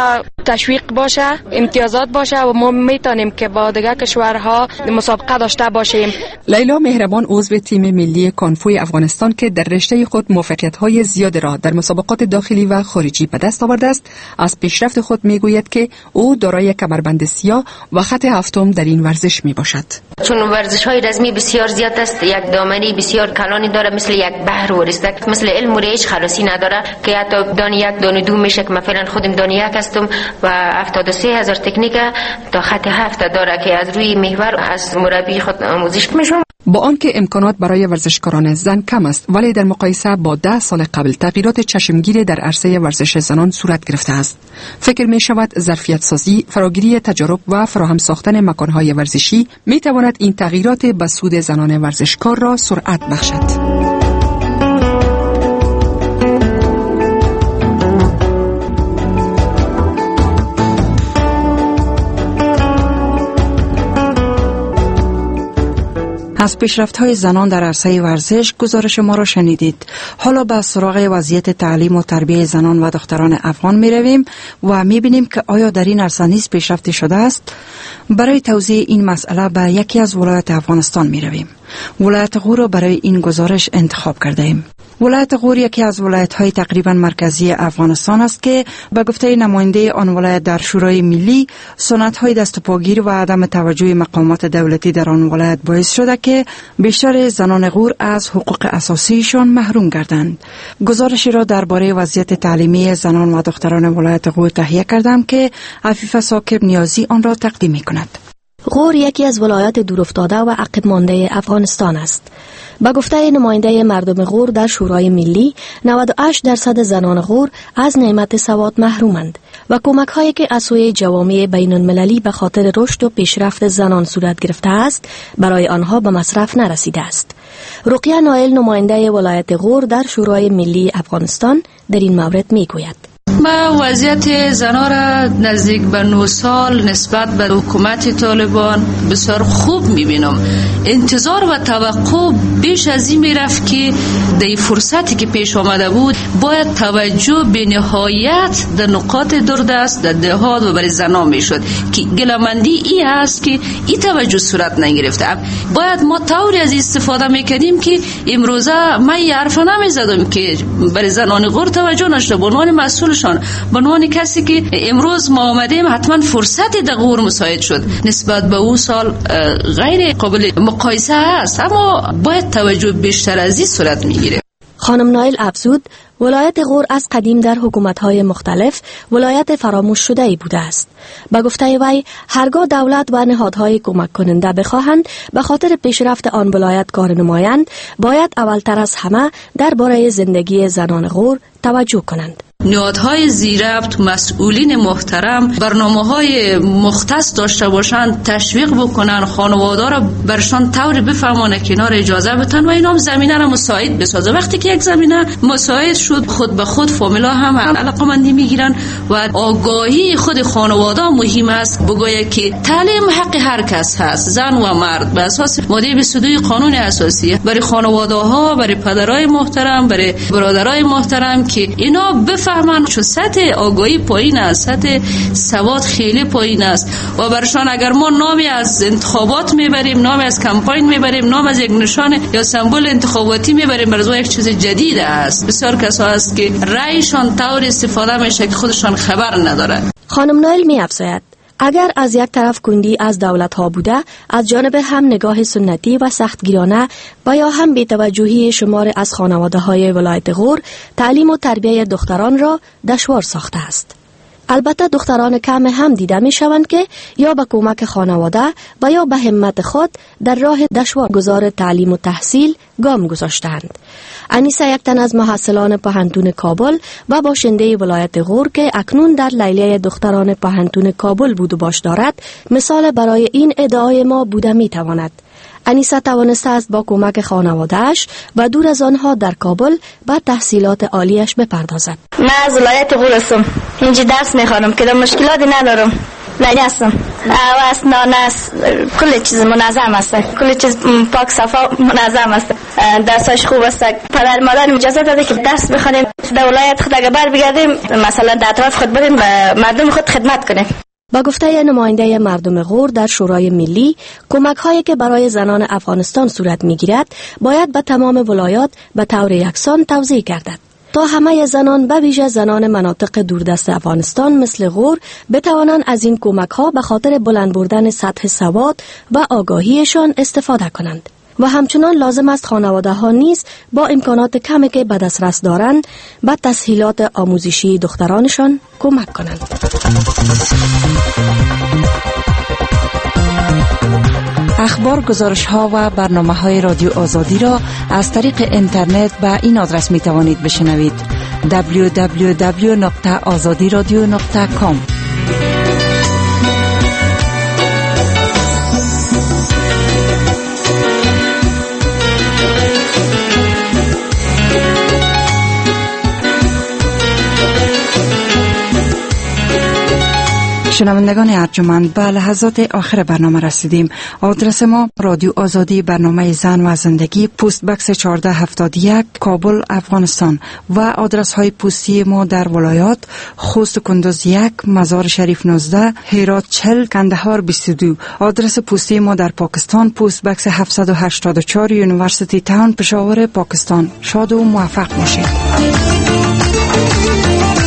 Speaker 27: تشویق باشه، امتیازات باشه و ما میتونیم که با دیگر کشورها مسابقه داشته باشیم.
Speaker 24: لیلا مهربان عضو تیم ملی کانفوی افغانستان که در رشته خود موفقیت‌های زیاد را در مسابقات داخلی و خارجی به دست آورده است، از پیشرفت خود میگوید که او دارای کمربند سیاه و خط هفتم در این ورزش میباشد.
Speaker 4: چون ورزش‌های رزمی بسیار زیاد است، یک دامنه بسیار کلانی داره، مثل یک بحر ورسته، مثل علم و هیچ خلاصی نداره که حتی دانی یک دانه دو میشه که مثلا خودم دانی یک هستم و هفتاد و سه هزار تکنیک تا خط هفت داره که از روی محور از مربی خود آموزش میشم.
Speaker 24: با آنکه امکانات برای ورزشکاران زن کم است، ولی در مقایسه با ده سال قبل تغییرات چشمگیر در عرصه ورزش زنان صورت گرفته است. فکر می شود ظرفیت سازی، فراگیری تجارب و فراهم ساختن مکانهای ورزشی می تواند این تغییرات به سود زنان ورزشکار را سرعت بخشد.
Speaker 8: از پیشرفت‌های زنان در عرصه ورزش گزارش ما را شنیدید. حالا به سراغ وضعیت تعلیم و تربیت زنان و دختران افغان می رویم و می بینیم که آیا در این عرصه نیز پیشرفتی شده است؟ برای توضیح این مسئله به یکی از ولایات افغانستان می رویم. ولایت غور را برای این گزارش انتخاب کرده ایم. ولایت غور یکی از ولایت‌های تقریبا مرکزی افغانستان است که به گفته نماینده آن ولایت در شورای ملی، سنت‌های دست و پاگیر و عدم توجه مقامات دولتی در آن ولایت باعث شده که بیشتر زنان غور از حقوق اساسیشان محروم گردند. گزارشی را درباره وضعیت تعلیمی زنان و دختران ولایت غور تهیه کردم که عفیفه ساکب نیازی آن را تقدیم می‌کند.
Speaker 15: غور یکی از ولایات دورافتاده و عقب مانده افغانستان است. با گفته نماینده مردم غور در شورای ملی، نود و هشت درصد زنان غور از نعمت سواد محرومند و کمک هایی که از سوی جوامع بین المللی به خاطر رشد و پیشرفت زنان صورت گرفته است، برای آنها به مصرف نرسیده است. رقیه نائل نماینده ولایت غور در شورای ملی افغانستان در این مورد میگوید:
Speaker 10: ما وضعیت زنان را نزدیک به نه سال نسبت به حکومت طالبان بسیار خوب میبینم. انتظار و توقع بیش از این میرفت که در فرصتی که پیش آمده بود باید توجه به نهایت در نقاط دوردست در دهات و برای زنان میشد که گلمندی ای هست که این توجه صورت نگرفته. باید ما طوری از استفاده میکردیم که امروزه من یه حرف نمیزدم که برای زنان غور توجه نشده. به عنوان مسئول به عنوان کسی که امروز ما آمدیم حتما فرصتی در غور مساعد شد. نسبت به او سال غیر قابل مقایسه است، اما باید توجه بیشتر از این صورت میگیره.
Speaker 15: خانم نایل افزود ولایت غور از قدیم در حکومت‌های مختلف ولایت فراموش شده ای بوده است. با گفته وی هرگاه دولت و نهادهای کمک کننده بخواهند به خاطر پیشرفت آن ولایت کار نمایند، باید اولتر از همه درباره زندگی زنان غور توجه کنند.
Speaker 10: نهادهای زیربط، مسئولین محترم برنامه‌های مختص داشته باشند، تشویق بکنن، خانواده را برشان طوری بفهمانه کنار اجازه بتن و اینا زمینه را مساعد بسازه. وقتی که یک زمینه مساعد شد، خود به خود فامیلا هم علاقمندی میگیرن و آگاهی خود خانواده مهم است. بگوید که تعلیم حق هر کس هست، زن و مرد، به اساس ماده بیست و دو قانون اساسی. برای خانواده ها، برای پدرای محترم، برای برادرای محترم که اینا بفهمن من چون سطح آگاهی پایین است، سطح سواد خیلی پایین است و برشان اگر ما نامی از انتخابات میبریم، نامی از کمپاین میبریم، نام از یک نشان یا سمبل انتخاباتی میبریم، برای یک چیز جدید است. بسیار کسا هست که رأیشان طور استفاده میشه که خودشان خبر نداره.
Speaker 15: خانم نایل می افزاید اگر از یک طرف کندی از دولت ها بوده، از جانب هم نگاه سنتی و سختگیرانه و یا هم بی‌توجهی شمار از خانواده های ولایت غور تعلیم و تربیت دختران را دشوار ساخته است. البته دختران کم هم دیده می شوند که یا به کمک خانواده و یا به همت خود در راه دشوار گذار تعلیم و تحصیل گام گذاشتند. انیسه یک تن از محصلان پوهنتون کابل و باشنده ولایت غور که اکنون در لیلیه دختران پوهنتون کابل بود و باش دارد، مثال برای این ادعای ما بوده می تواند. انیسه توانسته است با کمک خانواده‌اش و دور از آنها در کابل به تحصیلات عالیش بپردازد.
Speaker 7: من از ولایت غور هستم. اینجا درس میخوانم که در مشکلاتی ندارم. لگه هستم او است نان است کل چیز منظم است کل چیز پاک صفا منظم است درساش خوب است پدر مادر اجازه داده که درس بخونیم در ولایت خود اگر بر بگردیم مثلا در اطراف خود بریم مردم خود خدمت کنیم.
Speaker 15: با گفته نماینده مردم غور در شورای ملی، کمک هایی که برای زنان افغانستان صورت می گیرد باید به تمام ولایات به طور یکسان توزیع گردد تا همه زنان به ویژه زنان مناطق دوردست افغانستان مثل غور بتوانند از این کمک ها به خاطر بلند بردن سطح سواد و آگاهیشان استفاده کنند. و همچنان لازم است خانواده ها نیز با امکانات کمی که به دسترس دارند به تسهیلات آموزشی دخترانشان کمک کنند.
Speaker 8: اخبار، گزارش ها و برنامه های رادیو آزادی را از طریق اینترنت به این آدرس می توانید بشنوید: دبلیو دبلیو دبلیو نقطه آزادی رادیو نقطه کام. شنوندگان ارجمند، به لحظات آخر برنامه رسیدیم. آدرس ما: رادیو آزادی، برنامه زن و زندگی، پست بکس چهارده هفتاد و یک، کابل، افغانستان. و آدرس های پستی ما در ولایات: خوست کندوز یک، مزار شریف نوزده، هرات چهل، کندهار بیست و دو. آدرس پستی ما در پاکستان: پست بکس هفتصد و هشتاد و چهار، یونیورسیتی تاون، پشاور، پاکستان. شاد و موفق باشید.